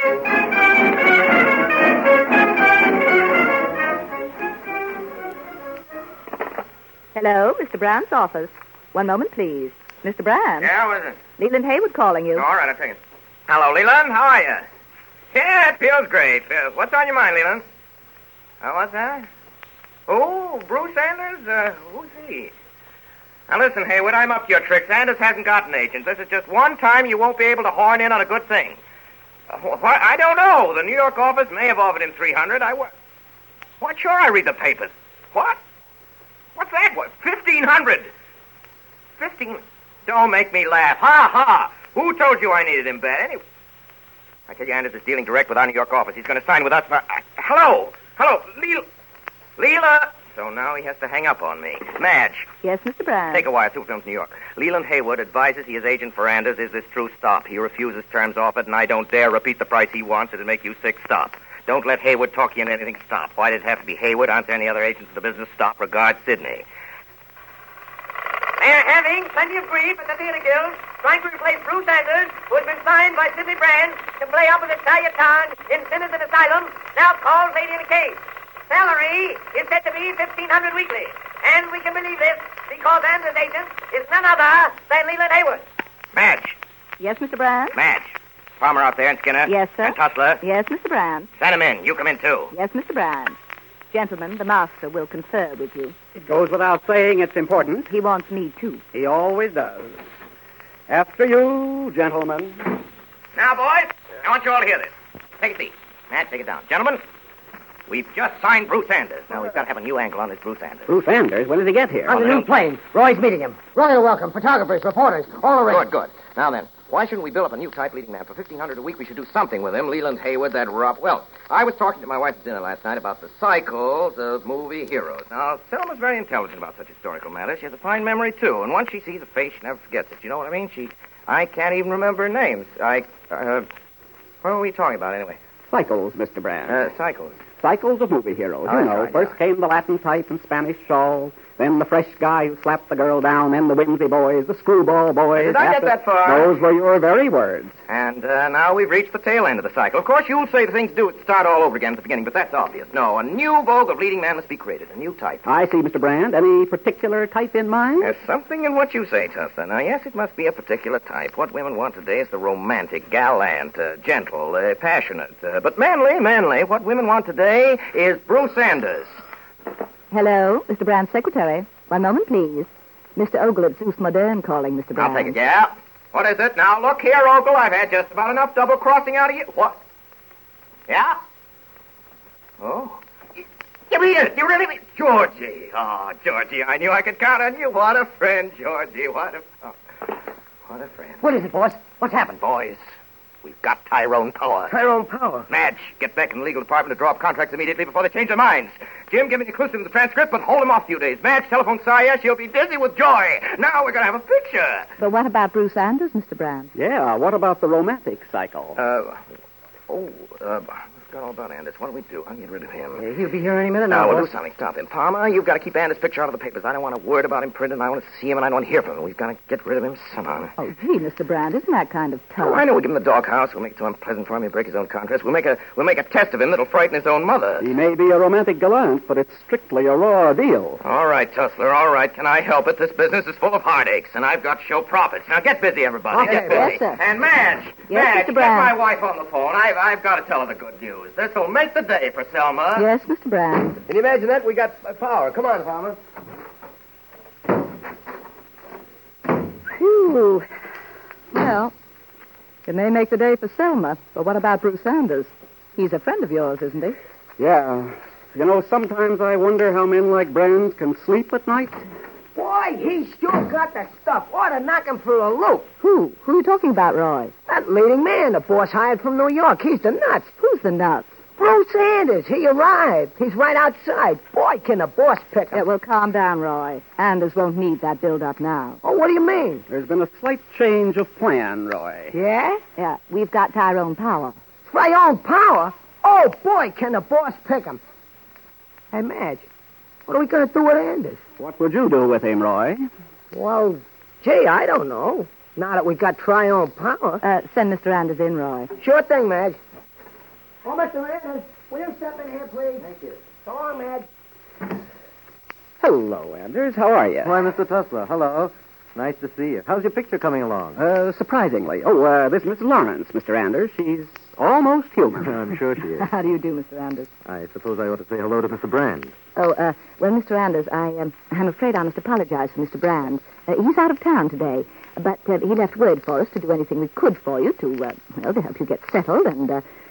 Hello, Mr. Brand's office. One moment, please. Mr. Brand. Yeah, what is it? Leland Haywood calling you. All right, I'll take it. Hello, Leland. How are you? Yeah, it feels great. What's on your mind, Leland? What's that? Oh, Bruce Sanders? Who's he? Now, listen, Haywood, I'm up to your tricks. Sanders hasn't got an agent. This is just one time you won't be able to horn in on a good thing. I don't know. The New York office may have offered him $300. What? Sure, I read the papers. What? What's that? What? $1,500? 15? Don't make me laugh. Ha, ha. Who told you I needed him bad? Anyway, I tell you, Anders is dealing direct with our New York office. He's going to sign with us for... Hello, Leela. So now he has to hang up on me. Madge. Yes, Mr. Brand. Take a wire, Super Films, New York. Leland Haywood advises he is agent for Anders. Is this true? Stop. He refuses terms offered, and I don't dare repeat the price he wants. It'll make you sick. Stop. Don't let Haywood talk you into anything. Stop. Why does it have to be Haywood? Aren't there any other agents in the business? Stop. Regards, Sydney. They're having plenty of grief at the Theater Guild, trying to replace Bruce Sanders, who has been signed by Sidney Brand to play opposite Talia Khan in Sinners in Asylum, now called Lady in a Cage. Salary is said to be $1,500 weekly. And we can believe this because Anders' agent is none other than Leland Haywood. Madge. Yes, Mr. Brand? Madge. Farmer out there and Skinner. Yes, sir. And Tussler. Yes, Mr. Brand. Send him in. You come in, too. Yes, Mr. Brand. Gentlemen, the master will confer with you. It goes without saying it's important. He wants me, too. He always does. After you, gentlemen. Now, boys, I want you all to hear this. Take a seat. Madge, take it down. Gentlemen, we've just signed Bruce Sanders. Now, we've got to have a new angle on this Bruce Sanders. Bruce Sanders? When did he get here? On the new plane. Roy's meeting him. Royal welcome. Photographers, reporters, all arranged. Good. Now then, Why shouldn't we build up a new type leading man? For $1,500 a week, we should do something with him. Leland Haywood, that rough. Well, I was talking to my wife at dinner last night about the cycles of movie heroes. Now, Selma's very intelligent about such historical matters. She has a fine memory, too. And once she sees a face, she never forgets it. You know what I mean? I can't even remember her names. What were we talking about, anyway? Cycles, Mr. Brand. Cycles. Cycles of movie heroes. Oh, You know, right, first came the Latin type and Spanish shawl, then the fresh guy who slapped the girl down, then the whimsy boys, the screwball boys. Did I get that far? Those were your very words. And now we've reached the tail end of the cycle. Of course, you'll say the things do start all over again at the beginning, but that's obvious. No, a new vogue of leading man must be created, a new type. I see, Mr. Brand. Any particular type in mind? There's something in what you say, Tussler. Now, yes, it must be a particular type. What women want today is the romantic, gallant, gentle, passionate, but manly. What women want today is Bruce Sanders. Hello, Mr. Brand's secretary. One moment, please. Mr. Ogle at Zeus Modern calling, Mr. Brand. I'll take it, yeah. What is it? Now, look here, Ogle. I've had just about enough double-crossing out of you. What? Yeah? Oh. You mean it? You really mean... Georgie. Oh, Georgie, I knew I could count on you. What a friend, Georgie. What a friend. What is it, boss? What's happened? Boys, we've got Tyrone Power. Tyrone Power? Madge, get back in the legal department to draw up contracts immediately before they change their minds. Jim, give me the inclusive of the transcript, but hold him off a few days. Madge, telephone Saya. She'll be dizzy with joy. Now we're going to have a picture. But what about Bruce Sanders, Mr. Brand? Yeah, what about the romantic cycle? I forgot all about Anders. What do we do? I'll get rid of him. He'll be here any minute now. now, We'll boss. do something. Stop him. Palmer, you've got to keep Anders' picture out of the papers. I don't want a word about him printed, and I want to see him, and I don't want to hear from him. We've got to get rid of him somehow. Oh, gee, Mr. Brand, isn't that kind of tough? Oh, I know. We'll give him the doghouse. We'll make it so unpleasant for him. He'll break his own contracts. We'll make a test of him that'll frighten his own mother. He may be a romantic gallant, but it's strictly a raw deal. All right, Tussler, all right. Can I help it? This business is full of heartaches, and I've got show profits. Now, get busy, everybody. Okay, Get busy. yes, sir. And Madge, Yes, Madge, Mr. get Brand. my wife on the phone. I've got to tell her the good news. This'll make the day for Selma. Yes, Mr. Brand. Can you imagine that? We got power. Come on, Palmer. Phew. Well, it may make the day for Selma, but what about Bruce Sanders? He's a friend of yours, isn't he? Yeah. You know, sometimes I wonder how men like Brand can sleep at night. Boy, he's sure got the stuff. Ought to knock him for a loop. Who? Who are you talking about, Roy? That leading man the boss hired from New York. He's the nuts. Who's the nuts? Bruce Sanders. He arrived. He's right outside. Boy, can the boss pick him. Yeah, well, calm down, Roy. Anders won't need that build-up now. Oh, what do you mean? There's been a slight change of plan, Roy. Yeah? Yeah, we've got Tyrone Power. Tyrone Power? Oh, boy, can the boss pick him. Hey, Madge, what are we going to do with Anders? What would you do with him, Roy? Well, gee, I don't know. Now that we got Tyrone Power. Send Mr. Anders in, Roy. Sure thing, Madge. Oh, Mr. Anders, will you step in here, please? Thank you. So long, Madge. Hello, Anders. How are you? Why, Mr. Tussler, hello. Nice to see you. How's your picture coming along? Surprisingly. Oh, this is Miss Lawrence, Mr. Anders. She's almost human. I'm sure she is. How do you do, Mr. Anders? I suppose I ought to say hello to Mr. Brand. Oh, well, Mr. Anders, I'm afraid I must apologize for Mr. Brand. He's out of town today, but he left word for us to do anything we could for you to help you get settled, and,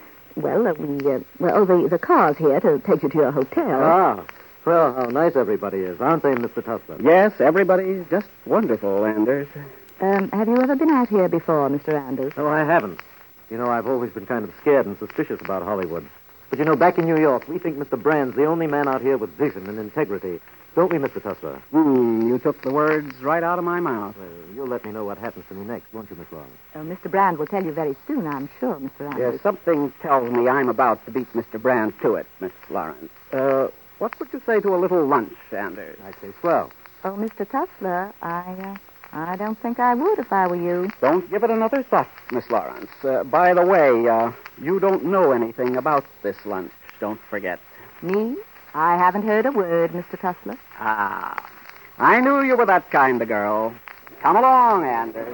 the car's here to take you to your hotel. Ah, well, how nice everybody is, aren't they, Mr. Tussler? Yes, everybody's just wonderful, Anders. Have you ever been out here before, Mr. Anders? No, I haven't. You know, I've always been kind of scared and suspicious about Hollywood. But, you know, back in New York, we think Mr. Brand's the only man out here with vision and integrity. Don't we, Mr. Tussler? You took the words right out of my mouth. Well, you'll let me know what happens to me next, won't you, Miss Lawrence? Mr. Brand will tell you very soon, I'm sure, Mr. Anders. Yes, something tells me I'm about to beat Mr. Brand to it, Miss Lawrence. What would you say to a little lunch, Anders? I'd say swell. Oh, Mr. Tussler, I don't think I would if I were you. Don't give it another thought, Miss Lawrence. By the way, you don't know anything about this lunch, don't forget. Me? I haven't heard a word, Mr. Tussler. Ah, I knew you were that kind of girl. Come along, Anders.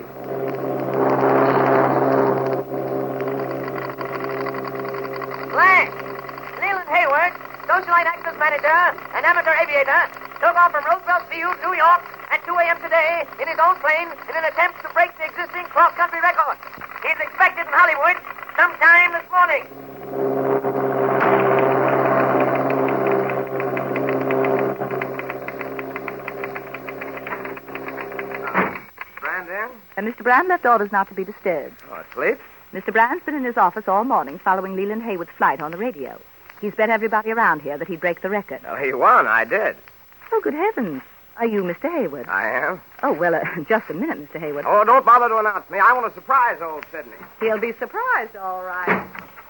Lang! Leland Hayward, socialite access manager and amateur aviator, took off from Roosevelt Field, New York, at 2 a.m. today in his own plane in an attempt to break the existing cross-country record. He's expected in Hollywood sometime this morning. Brand in? Mr. Brand left orders not to be disturbed. Oh, asleep? Mr. Brand's been in his office all morning following Leland Haywood's flight on the radio. He's bet everybody around here that he'd break the record. Oh, he won. I did. Oh, good heavens. Are you Mr. Haywood? I am. Oh, well, just a minute, Mr. Haywood. Oh, don't bother to announce me. I want to surprise old Sidney. He'll be surprised, all right.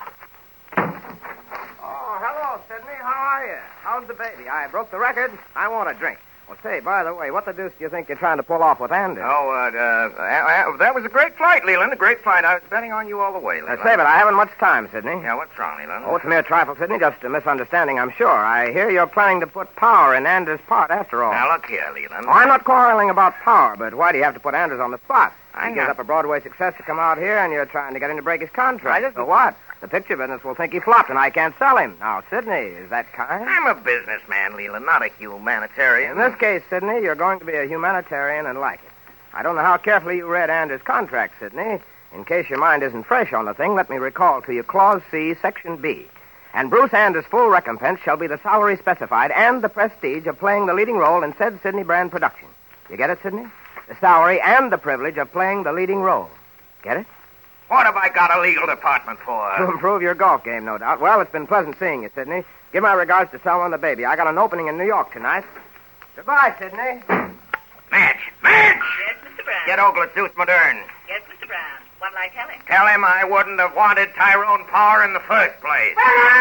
Oh, hello, Sidney. How are you? How's the baby? I broke the record. I want a drink. Well, say, by the way, what the deuce do you think you're trying to pull off with Anders? That was a great flight, Leland. A great flight. I was betting on you all the way, Leland. Say, but I haven't much time, Sidney. Yeah, what's wrong, Leland? Oh, it's a mere trifle, Sidney. Just a misunderstanding, I'm sure. I hear you're planning to put Power in Anders' part, after all. Now, look here, Leland. Oh, I'm not quarreling about Power, but why do you have to put Anders on the spot? I He gives know. up a Broadway success to come out here, and you're trying to get him to break his contract. So what? The picture business will think he flopped, and I can't sell him. Now, Sidney, is that kind? I'm a businessman, Leland, not a humanitarian. In this case, Sidney, you're going to be a humanitarian and like it. I don't know how carefully you read Anders' contract, Sidney. In case your mind isn't fresh on the thing, let me recall to you Clause C, Section B. And Bruce Anders' full recompense shall be the salary specified and the prestige of playing the leading role in said Sidney Brand production. You get it, Sidney? The salary and the privilege of playing the leading role. Get it? What have I got a legal department for? To improve your golf game, no doubt. Well, it's been pleasant seeing you, Sidney. Give my regards to Selma and the baby. I got an opening in New York tonight. Goodbye, Sidney. Madge! Madge! Yes, Mr. Brown. Get Ogle at Zeus Modern. Yes, Mr. Brown. What'll I tell him? Tell him I wouldn't have wanted Tyrone Power in the first place.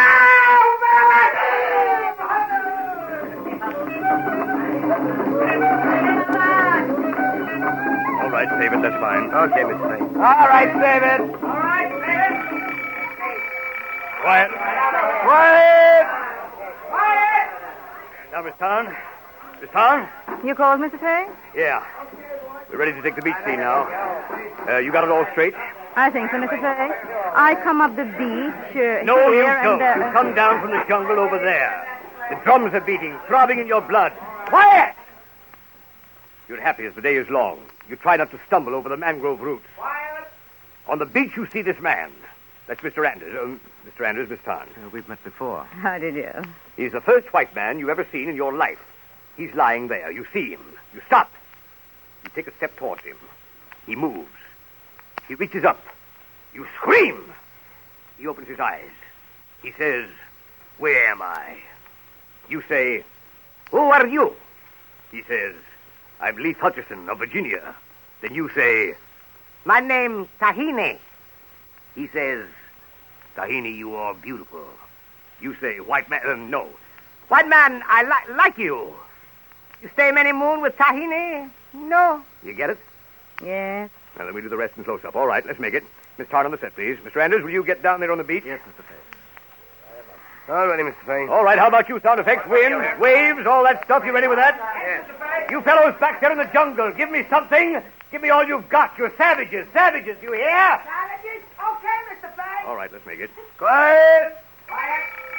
All right, save it. That's fine. Okay, Mr. Lee. All right, save it. All right, David. Quiet. Quiet! Quiet! Now, Miss Town. Miss Town? You called, Mr. Fay? Yeah. We're ready to take the beach scene now. You got it all straight? I think so, Mr. Fay. I come up the beach No, you here don't. and... You come down from the jungle over there. The drums are beating, throbbing in your blood. Quiet! You're happy as the day is long. You try not to stumble over the mangrove roots. Quiet! On the beach, you see this man. That's Mr. Anders. Mr. Anders, Miss Town. We've met before. How did you? He's the first white man you've ever seen in your life. He's lying there. You see him. You stop. You take a step towards him. He moves. He reaches up. You scream. He opens his eyes. He says, "Where am I?" You say, "Who are you?" He says, "I'm Leith Hutchison of Virginia." Then you say, My name's Tahini. He says, "Tahini, you are beautiful." You say, "White man, no." White man, I like you. You stay many moon with Tahini? No. You get it? Yes. Now, let me do the rest in close-up. All right, let's make it. Miss Todd on the set, please. Mr. Anders, will you get down there on the beach? Yes, Mr. Fay. All ready, Mr. Fay. All right, how about you? Sound effects, wind, waves, all that stuff. You ready with that? Yes. You fellows back there in the jungle, give me something. Give me all you've got. You're savages. Savages, you hear? Savages? Okay, Mr. Fay. All right, let's make it. Quiet. Quiet.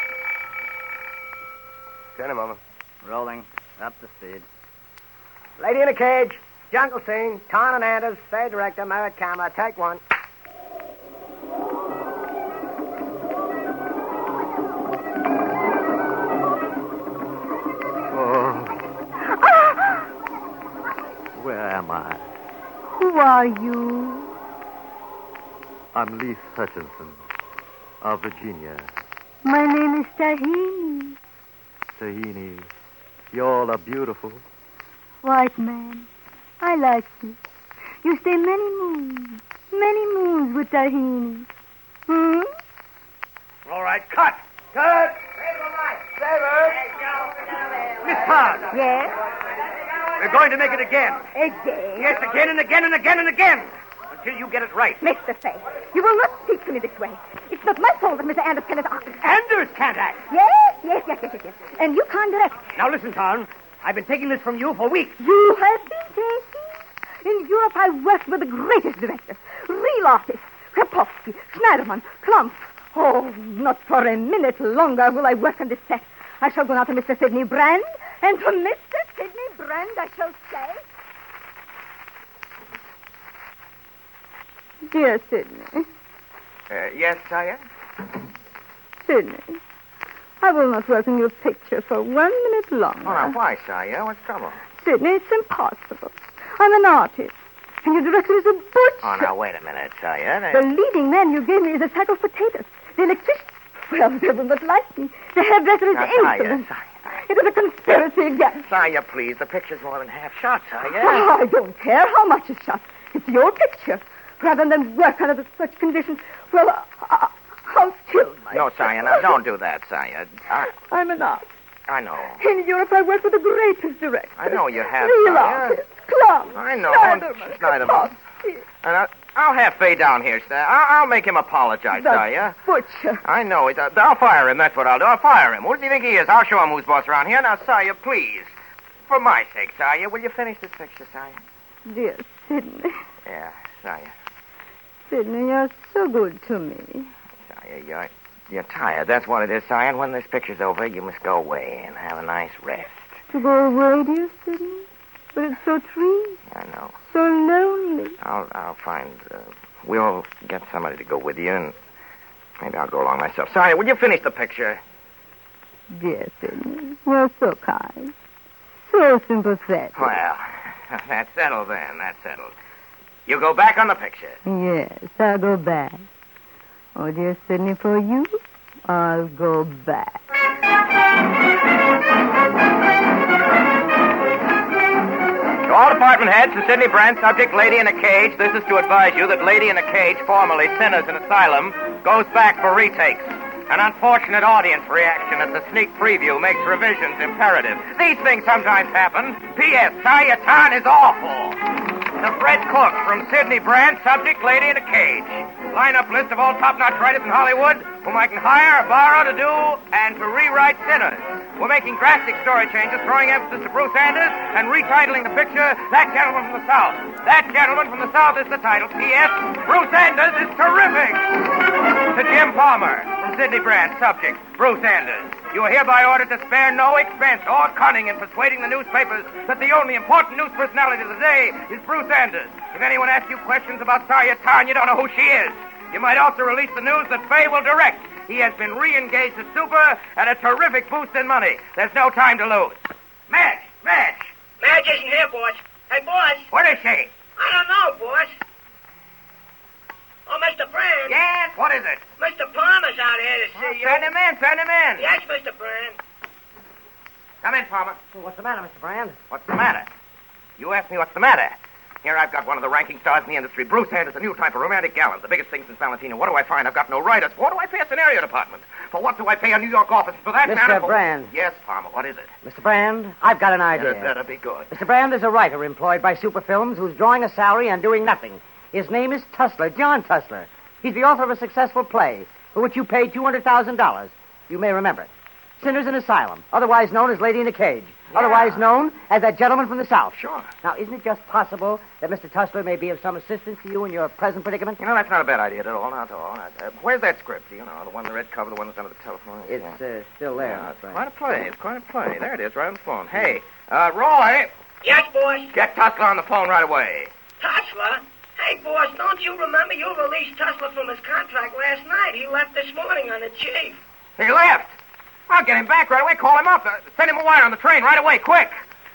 Turn him over. Rolling. Up to speed. Lady in a cage. Jungle scene. Ton and Anders. Stage director. Merit camera. Take one. Where am I? Who are you? I'm Leith Hutchinson of Virginia. My name is Tahini. Tahini, you all are beautiful. White man, I like you. You stay many moons with Tahini. Hmm? All right, cut. Cut. Miss Todd. Yes? We're going to make it again. Again? Yes, again and again and again and again. Until you get it right. Mr. Fay, you will not speak to me this way. It's not my fault that Mr. Anders cannot act. Anders can't act. Yes. And you can't direct. Now listen, Town. I've been taking this from you for weeks. You have been taking? In Europe, I worked with the greatest directors. Real artists. Krapowski, Schneiderman, Klump. Oh, not for a minute longer will I work on this set. I shall go now to Mr. Sidney Brand, and to Mr. Sidney Brand I shall say... Dear Sidney. Yes, sire? Sidney, I will not work on your picture for 1 minute longer. Oh, now, why, sire? What's trouble? Sidney, it's impossible. I'm an artist. And your director is a butcher. Oh, now, wait a minute, Saya. The leading man you gave me is a sack of potatoes. The electrician, well, they will not like me. The hairdresser is Now, insolent. Saya. It is a conspiracy again. Saya, please. The picture's more than half shot, Saya. Oh, I don't care how much is shot. It's your picture. Rather than work under such conditions, well, I'll kill myself. No, Saya, now, don't do that, Saya. I'm an artist. I know. In Europe, I work with the greatest directors. I know you have, Real Saya. artists. Klum. I know. Schneiderman. And I'll have Fay down here, Saya. I'll make him apologize, Saya. Butcher. I know. I'll fire him. That's what I'll do. I'll fire him. Who does he think he is? I'll show him who's boss around here. Now, Saya, please. For my sake, Saya, will you finish this picture, Saya? Dear Sidney. Yeah, Saya. Sidney, you're so good to me. Saya, you're tired. That's what it is, Saya. And when this picture's over, you must go away and have a nice rest. To go away, dear Sidney? But it's so trees. I know. So lonely. I'll find... we'll get somebody to go with you, and maybe I'll go along myself. Saya, will you finish the picture? Dear Sidney, you're so kind. So sympathetic. Well, that's settled then. That's settled. You go back on the picture. Yes, I'll go back. Oh, dear Sidney, for you, I'll go back. To all department heads, to Sidney Brand, subject Lady in a Cage, this is to advise you that Lady in a Cage, formerly Sinners in Asylum, goes back for retakes. An unfortunate audience reaction at the sneak preview makes revisions imperative. These things sometimes happen. P.S. Saya Tan is awful. To Fred Cook from Sidney Brand, subject Lady in a Cage. Lineup list of all top-notch writers in Hollywood whom I can hire or borrow to do and to rewrite Sinners. We're making drastic story changes, throwing emphasis to Bruce Anders and retitling the picture, That Gentleman from the South. That Gentleman from the South is the title. P.S. Bruce Anders is terrific. To Jim Palmer from Sidney Brand, subject Bruce Anders. You are hereby ordered to spare no expense or cunning in persuading the newspapers that the only important news personality of the day is Bruce Anders. If anyone asks you questions about Saya Tan, you don't know who she is. You might also release the news that Fay will direct. He has been re-engaged as Super at a terrific boost in money. There's no time to lose. Madge! Madge isn't here, boss. Hey, boss. Where is she? I don't know, boss. Oh, Mr. Brand. Yes, what is it? Mr. Palmer's out here to see you. Send him in. Yes, Mr. Brand. Come in, Palmer. What's the matter, Mr. Brand? What's the matter? You asked me what's the matter. Here I've got one of the ranking stars in the industry. Bruce Anders, a new type of romantic gallant. The biggest thing since Valentino. What do I find? I've got no writers. For what do I pay a scenario department? For what do I pay a New York office? For that matter... Mr. Brand. Yes, Palmer, what is it? Mr. Brand, I've got an idea. It better be good. Mr. Brand is a writer employed by Super Films who's drawing a salary and doing nothing. His name is Tussler, John Tussler. He's the author of a successful play for which you paid $200,000. You may remember it. Sinners in Asylum, otherwise known as Lady in a Cage. Yeah. Otherwise known as That Gentleman from the South. Sure. Now, isn't it just possible that Mr. Tussler may be of some assistance to you in your present predicament? You know, that's not a bad idea at all, not at all. Where's that script? You know, the one in the red cover, the one that's under the telephone. It's still there. Yeah, it's quite a play. There it is, right on the phone. Hey, Roy. Yes, boss. Get Tussler on the phone right away. Tussler? Hey, boss, don't you remember you released Tussler from his contract last night? He left this morning on the chief. He left? I'll get him back right away. Call him up. Send him a wire on the train right away, quick.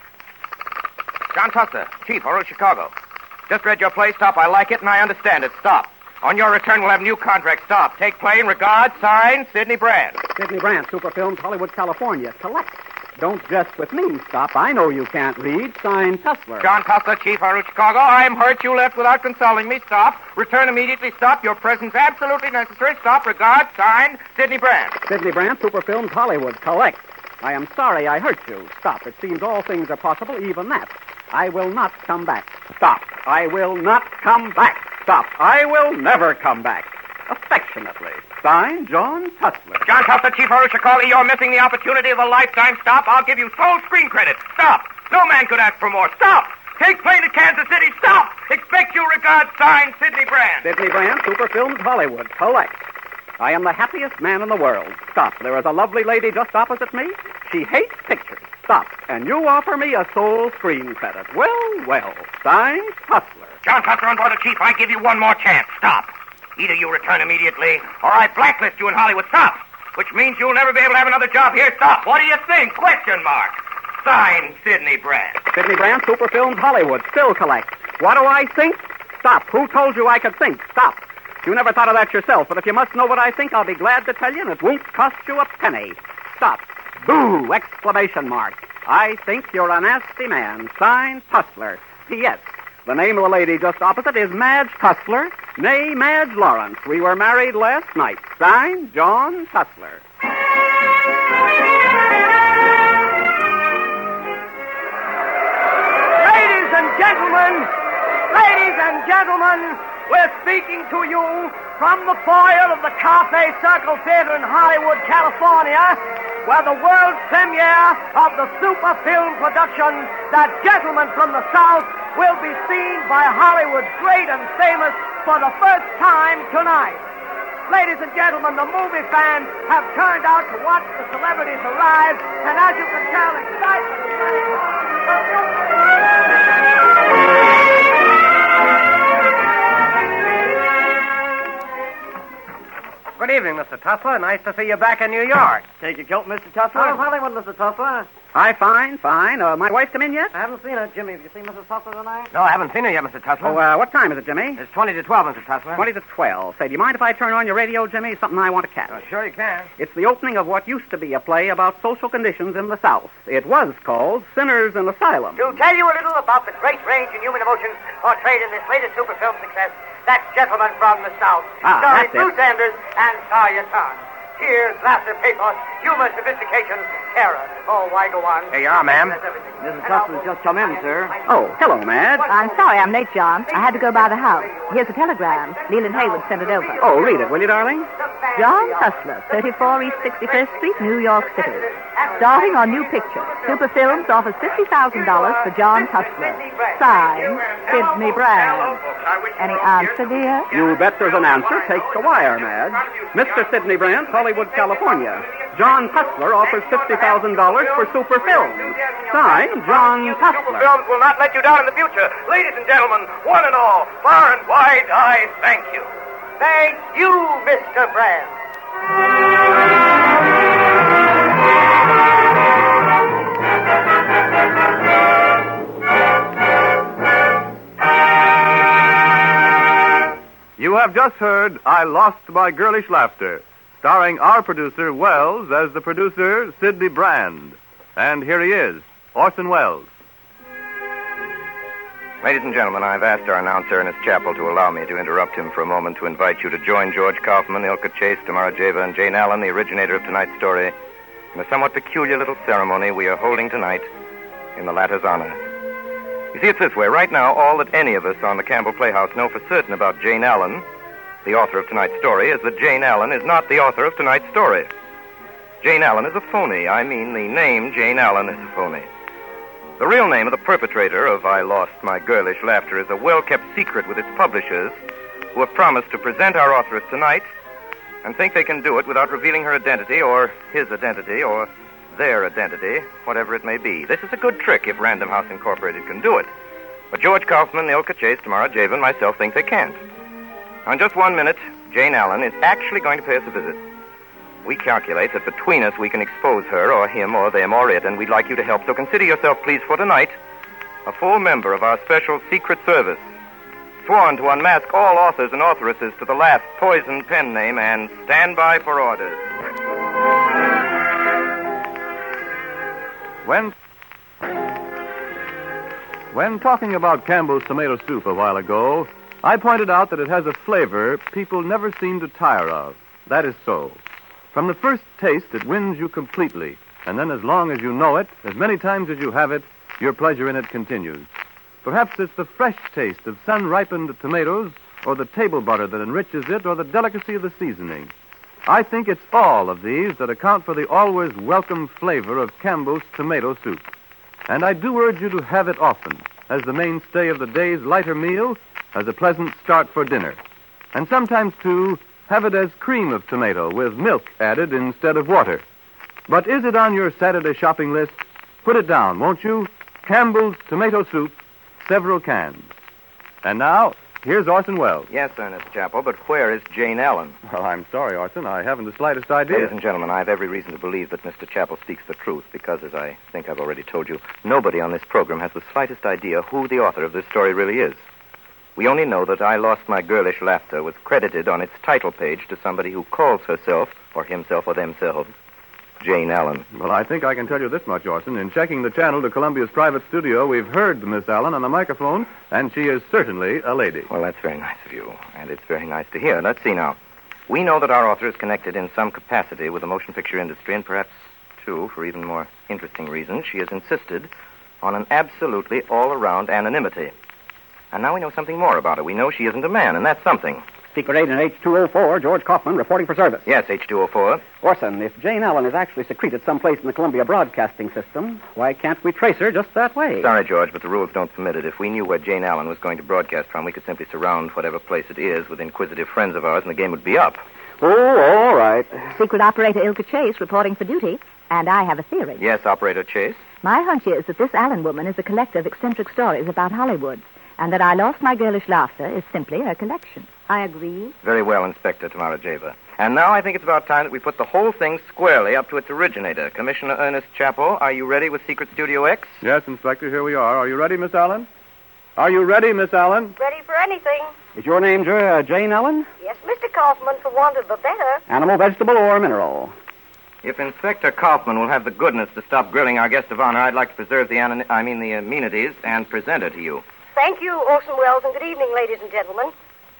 John Tussler, Chief, Oro, Chicago. Just read your play. Stop. I like it, and I understand it. Stop. On your return, we'll have a new contract. Stop. Take plane. Regards. Signed, Sidney Brand. Sidney Brand, Super Films, Hollywood, California. Collect. Don't jest with me, Stop. I know you can't read. Signed, Tussler. John Tussler, Chief, Oro, Chicago. I'm hurt you left without consulting me. Stop. Return immediately. Stop. Your presence absolutely necessary. Stop. Regards. Signed, Sidney Brand. Sidney Brand, Super Films, Hollywood. Collect. I am sorry I hurt you. Stop. It seems all things are possible, even that. I will not come back. Stop. I will not come back. Stop. I will never come back. Affectionately. Signed, John Tussler. John Tussler, Chief Oro, Chicago. You're missing the opportunity of a lifetime. Stop. I'll give you sole screen credit. Stop. No man could ask for more. Stop. Take plane to Kansas City. Stop. Expect you. Regards. Signed, Sidney Brand. Sidney Brand, Super Films, Hollywood. Collect. I am the happiest man in the world. Stop. There is a lovely lady just opposite me. She hates pictures. Stop. And you offer me a sole screen credit. Well. Signed, Tussler. John Tussler on board the Chief. I give you one more chance. Stop. Either you return immediately, or I blacklist you in Hollywood. Stop. Which means you'll never be able to have another job here. Stop. What do you think? Question mark. Signed, Sidney Brand. Sidney Brand, Super Films, Hollywood. Still collect. What do I think? Stop. Who told you I could think? Stop. You never thought of that yourself, but if you must know what I think, I'll be glad to tell you, and it won't cost you a penny. Stop. Boo! Exclamation mark. I think you're a nasty man. Signed, Tussler. P.S. The name of the lady just opposite is Madge Tussler, nay, Madge Lawrence. We were married last night. Signed, John Tussler. Ladies and gentlemen, we're speaking to you from the foyer of the Cafe Circle Theater in Hollywood, California, where the world premiere of the super film production, The Gentleman from the South, will be seen by Hollywood's great and famous for the first time tonight. Ladies and gentlemen, the movie fans have turned out to watch the celebrities arrive, and as you can tell, excitement is very Good evening, Mr. Tussler. Nice to see you back in New York. Take your coat, Mr. Tussler. How's Hollywood, Mr. Tussler? Hi, fine. My wife come in yet? I haven't seen her. Jimmy, have you seen Mrs. Tussler tonight? No, I haven't seen her yet, Mr. Tussler. Oh, what time is it, Jimmy? It's 20 to 12, Mr. Tussler. 20 to 12. Say, do you mind if I turn on your radio, Jimmy? Something I want to catch. Sure you can. It's the opening of what used to be a play about social conditions in the South. It was called Sinners in Asylum. To tell you a little about the great range in human emotions portrayed in this latest super film success, That Gentleman from the South, starring Bruce Anders and Talia Tarn. Tears, laughter, pathos, humor, sophistication, terror. Oh, why go on? Here you are, ma'am. Mrs. Tussler's just come in, sir. Oh, hello, Madge. I'm sorry I'm late, John. I had to go by the house. Here's a telegram. Leland Haywood sent it over. Oh, read it, will you, darling? John Tussler, 34 East 61st Street, New York City. Starting on new picture. Super Films offers $50,000 for John Tussler. Signed, Sidney Brand. Any answer, dear? You bet there's an answer. Take the wire, Madge. Mr. Sidney Brand, Hollywood, California. John Tussler offers $50,000 for Super Films. Signed, John Tussler. Super Films will not let you down in the future. Ladies and gentlemen, one and all, far and wide, I thank you. Thank you, Mr. Brand. You have just heard I Lost My Girlish Laughter, starring our producer, Wells, as the producer, Sidney Brand. And here he is, Orson Welles. Ladies and gentlemen, I've asked our announcer, Ernest Chappell, to allow me to interrupt him for a moment to invite you to join George Kaufman, Ilka Chase, Tamara Jeva, and Jane Allen, the originator of tonight's story, in a somewhat peculiar little ceremony we are holding tonight in the latter's honor. You see, it's this way. Right now, all that any of us on the Campbell Playhouse know for certain about Jane Allen, the author of tonight's story, is that Jane Allen is not the author of tonight's story. Jane Allen is a phony. I mean, the name Jane Allen is a phony. The real name of the perpetrator of I Lost My Girlish Laughter is a well-kept secret with its publishers, who have promised to present our authoress tonight and think they can do it without revealing her identity or his identity or their identity, whatever it may be. This is a good trick if Random House Incorporated can do it. But George Kaufman, Ilka Chase, Tamara Jeva, and myself think they can't. Now, in just 1 minute, Jane Allen is actually going to pay us a visit. We calculate that between us we can expose her or him or them or it, and we'd like you to help. So consider yourself, please, for tonight, a full member of our special secret service, sworn to unmask all authors and authoresses to the last poison pen name, and stand by for orders. When talking about Campbell's tomato soup a while ago, I pointed out that it has a flavor people never seem to tire of. That is so. From the first taste, it wins you completely. And then as long as you know it, as many times as you have it, your pleasure in it continues. Perhaps it's the fresh taste of sun-ripened tomatoes, or the table butter that enriches it, or the delicacy of the seasoning. I think it's all of these that account for the always welcome flavor of Campbell's tomato soup. And I do urge you to have it often, as the mainstay of the day's lighter meal, as a pleasant start for dinner. And sometimes, too, have it as cream of tomato with milk added instead of water. But is it on your Saturday shopping list? Put it down, won't you? Campbell's tomato soup, several cans. And now, here's Orson Welles. Yes, Ernest Chappell, but where is Jane Allen? Well, I'm sorry, Orson. I haven't the slightest idea. Ladies and gentlemen, I have every reason to believe that Mr. Chappell speaks the truth because, as I think I've already told you, nobody on this program has the slightest idea who the author of this story really is. We only know that I Lost My Girlish Laughter was credited on its title page to somebody who calls herself, or himself or themselves, Jane Allen. Well, I think I can tell you this much, Orson. In checking the channel to Columbia's private studio, we've heard Miss Allen on the microphone, and she is certainly a lady. Well, that's very nice of you, and it's very nice to hear. Let's see now. We know that our author is connected in some capacity with the motion picture industry, and perhaps, too, for even more interesting reasons, she has insisted on an absolutely all-around anonymity. And now we know something more about her. We know she isn't a man, and that's something. Secret Agent H204, George Kaufman, reporting for service. Yes, H204. Orson, if Jane Allen is actually secreted someplace in the Columbia Broadcasting System, why can't we trace her just that way? Sorry, George, but the rules don't permit it. If we knew where Jane Allen was going to broadcast from, we could simply surround whatever place it is with inquisitive friends of ours, and the game would be up. Oh, all right. Secret Operator Ilka Chase reporting for duty, and I have a theory. Yes, Operator Chase? My hunch is that this Allen woman is a collector of eccentric stories about Hollywood, and that I Lost My Girlish Laughter is simply her collection. I agree. Very well, Inspector Tamarajeva. And now I think it's about time that we put the whole thing squarely up to its originator. Commissioner Ernest Chappell, are you ready with Secret Studio X? Yes, Inspector, here we are. Are you ready, Miss Allen? Are you ready, Miss Allen? Ready for anything. Is your name Jane Allen? Yes, Mr. Kaufman, for want of a better. Animal, vegetable, or mineral? If Inspector Kaufman will have the goodness to stop grilling our guest of honor, I'd like to preserve the amenities and present her to you. Thank you, Orson Welles, and good evening, ladies and gentlemen.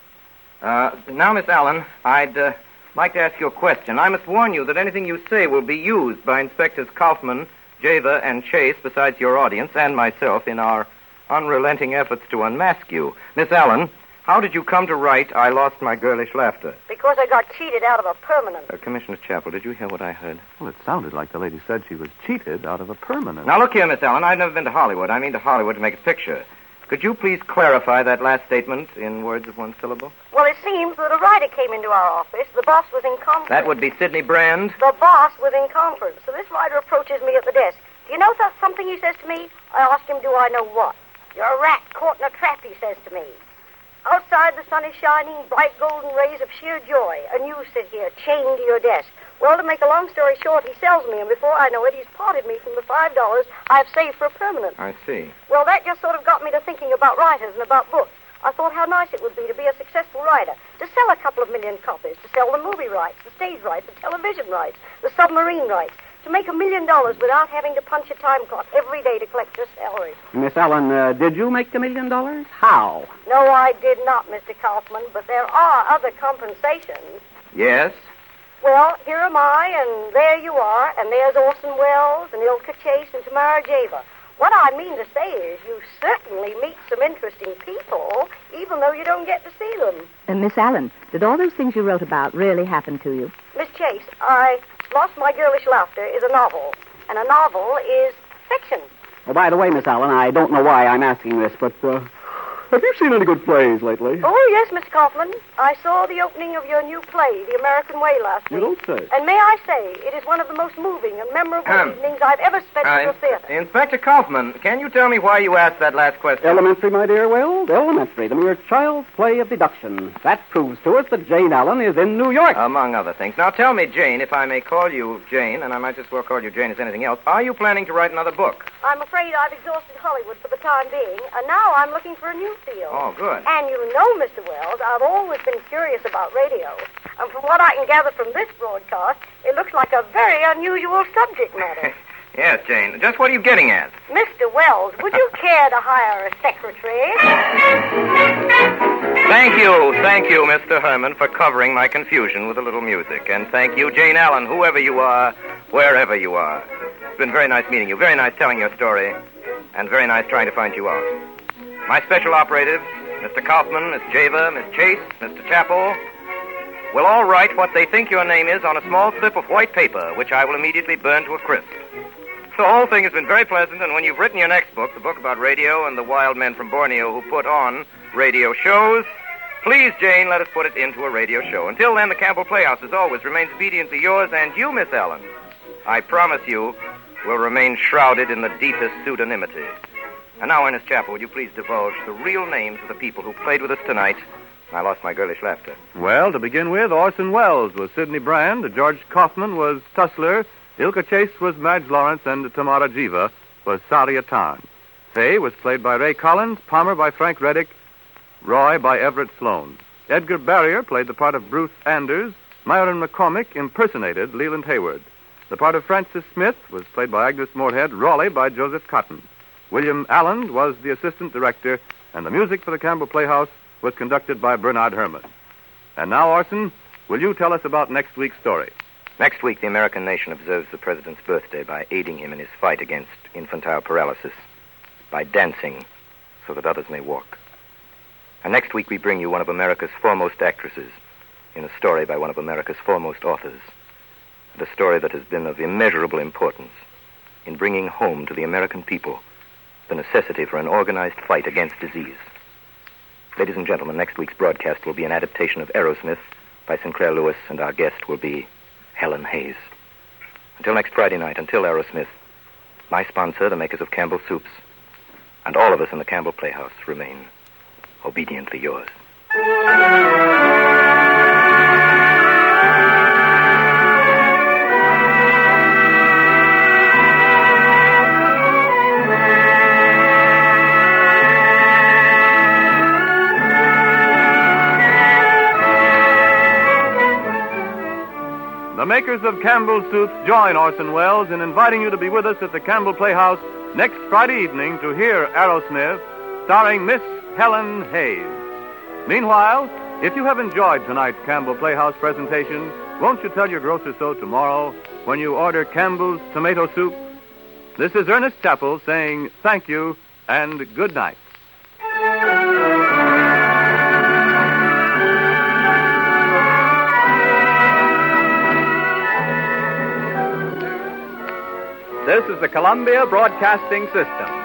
Now, Miss Allen, I'd like to ask you a question. I must warn you that anything you say will be used by Inspectors Kaufman, Java, and Chase, besides your audience and myself, in our unrelenting efforts to unmask you. Miss Allen, how did you come to write I Lost My Girlish Laughter? Because I got cheated out of a permanent. Commissioner Chappell, did you hear what I heard? Well, it sounded like the lady said she was cheated out of a permanent. Now, look here, Miss Allen. I've never been to Hollywood. I mean to Hollywood to make a picture. Could you please clarify that last statement in words of one syllable? Well, it seems that a writer came into our office. The boss was in conference. That would be Sidney Brand. The boss was in conference. So this writer approaches me at the desk. Do you know something he says to me? I asked him, do I know what? You're a rat caught in a trap, he says to me. Outside the sun is shining, bright golden rays of sheer joy, and you sit here, chained to your desk. Well, to make a long story short, he sells me, and before I know it, he's parted me from the $5 I've saved for a permanent. I see. Well, that just sort of got me to thinking about writers and about books. I thought how nice it would be to be a successful writer, to sell a couple of million copies, to sell the movie rights, the stage rights, the television rights, the submarine rights, to make $1 million without having to punch a time clock every day to collect your salary. Miss Allen, did you make $1 million? How? No, I did not, Mr. Kaufman, but there are other compensations. Yes? Well, here am I, and there you are, and there's Orson Welles and Ilka Chase and Tamara Java. What I mean to say is you certainly meet some interesting people, even though you don't get to see them. Miss Allen, did all those things you wrote about really happen to you? Miss Chase, I Lost My Girlish Laughter is a novel, and a novel is fiction. Oh, by the way, Miss Allen, I don't know why I'm asking this, but have you seen any good plays lately? Oh, yes, Miss Kaufman. I saw the opening of your new play, The American Way, last week. You don't say. And may I say, it is one of the most moving and memorable evenings I've ever spent in the theater. Inspector Kaufman, can you tell me why you asked that last question? Elementary, my dear Wells, elementary. The mere child's play of deduction. That proves to us that Jane Allen is in New York. Among other things. Now tell me, Jane, if I may call you Jane, and I might just well call you Jane as anything else, are you planning to write another book? I'm afraid I've exhausted Hollywood for the time being, and now I'm looking for a new field. Oh, good. And you know, Mr. Wells, I've always been curious about radio. And from what I can gather from this broadcast, it looks like a very unusual subject matter. Yes, Jane. Just what are you getting at? Mr. Wells, would you care to hire a secretary? Thank you, Mr. Herman, for covering my confusion with a little music. And thank you, Jane Allen, whoever you are, wherever you are. It's been very nice meeting you, very nice telling your story, and very nice trying to find you out. My special operatives, Mr. Kaufman, Miss Java, Miss Chase, Mr. Chappell, will all write what they think your name is on a small slip of white paper, which I will immediately burn to a crisp. The whole thing has been very pleasant, and when you've written your next book, the book about radio and the wild men from Borneo who put on radio shows, please, Jane, let us put it into a radio show. Until then, the Campbell Playhouse, as always, remains obedient to yours, and you, Miss Allen, I promise you, will remain shrouded in the deepest pseudonymity. And now, Ernest Chappell, would you please divulge the real names of the people who played with us tonight? I Lost My Girlish Laughter. Well, to begin with, Orson Welles was Sidney Brand, George Kaufman was Tussler, Ilka Chase was Madge Lawrence, and Tamara Jiva was Saria Tan. Fay was played by Ray Collins, Palmer by Frank Reddick, Roy by Everett Sloane. Edgar Barrier played the part of Bruce Anders. Myron McCormick impersonated Leland Hayward. The part of Francis Smith was played by Agnes Moorehead, Raleigh by Joseph Cotton. William Allen was the assistant director, and the music for the Campbell Playhouse was conducted by Bernard Herrmann. And now, Orson, will you tell us about next week's story? Next week, the American nation observes the president's birthday by aiding him in his fight against infantile paralysis, by dancing so that others may walk. And next week, we bring you one of America's foremost actresses in a story by one of America's foremost authors, and a story that has been of immeasurable importance in bringing home to the American people the necessity for an organized fight against disease. Ladies and gentlemen, next week's broadcast will be an adaptation of Aerosmith by Sinclair Lewis, and our guest will be Helen Hayes. Until next Friday night, until Aerosmith, my sponsor, the makers of Campbell Soups, and all of us in the Campbell Playhouse remain obediently yours. The makers of Campbell Soups join Orson Welles in inviting you to be with us at the Campbell Playhouse next Friday evening to hear Aerosmith, starring Miss Helen Hayes. Meanwhile, if you have enjoyed tonight's Campbell Playhouse presentation, won't you tell your grocer so tomorrow when you order Campbell's Tomato Soup? This is Ernest Chappell saying thank you and good night. This is the Columbia Broadcasting System.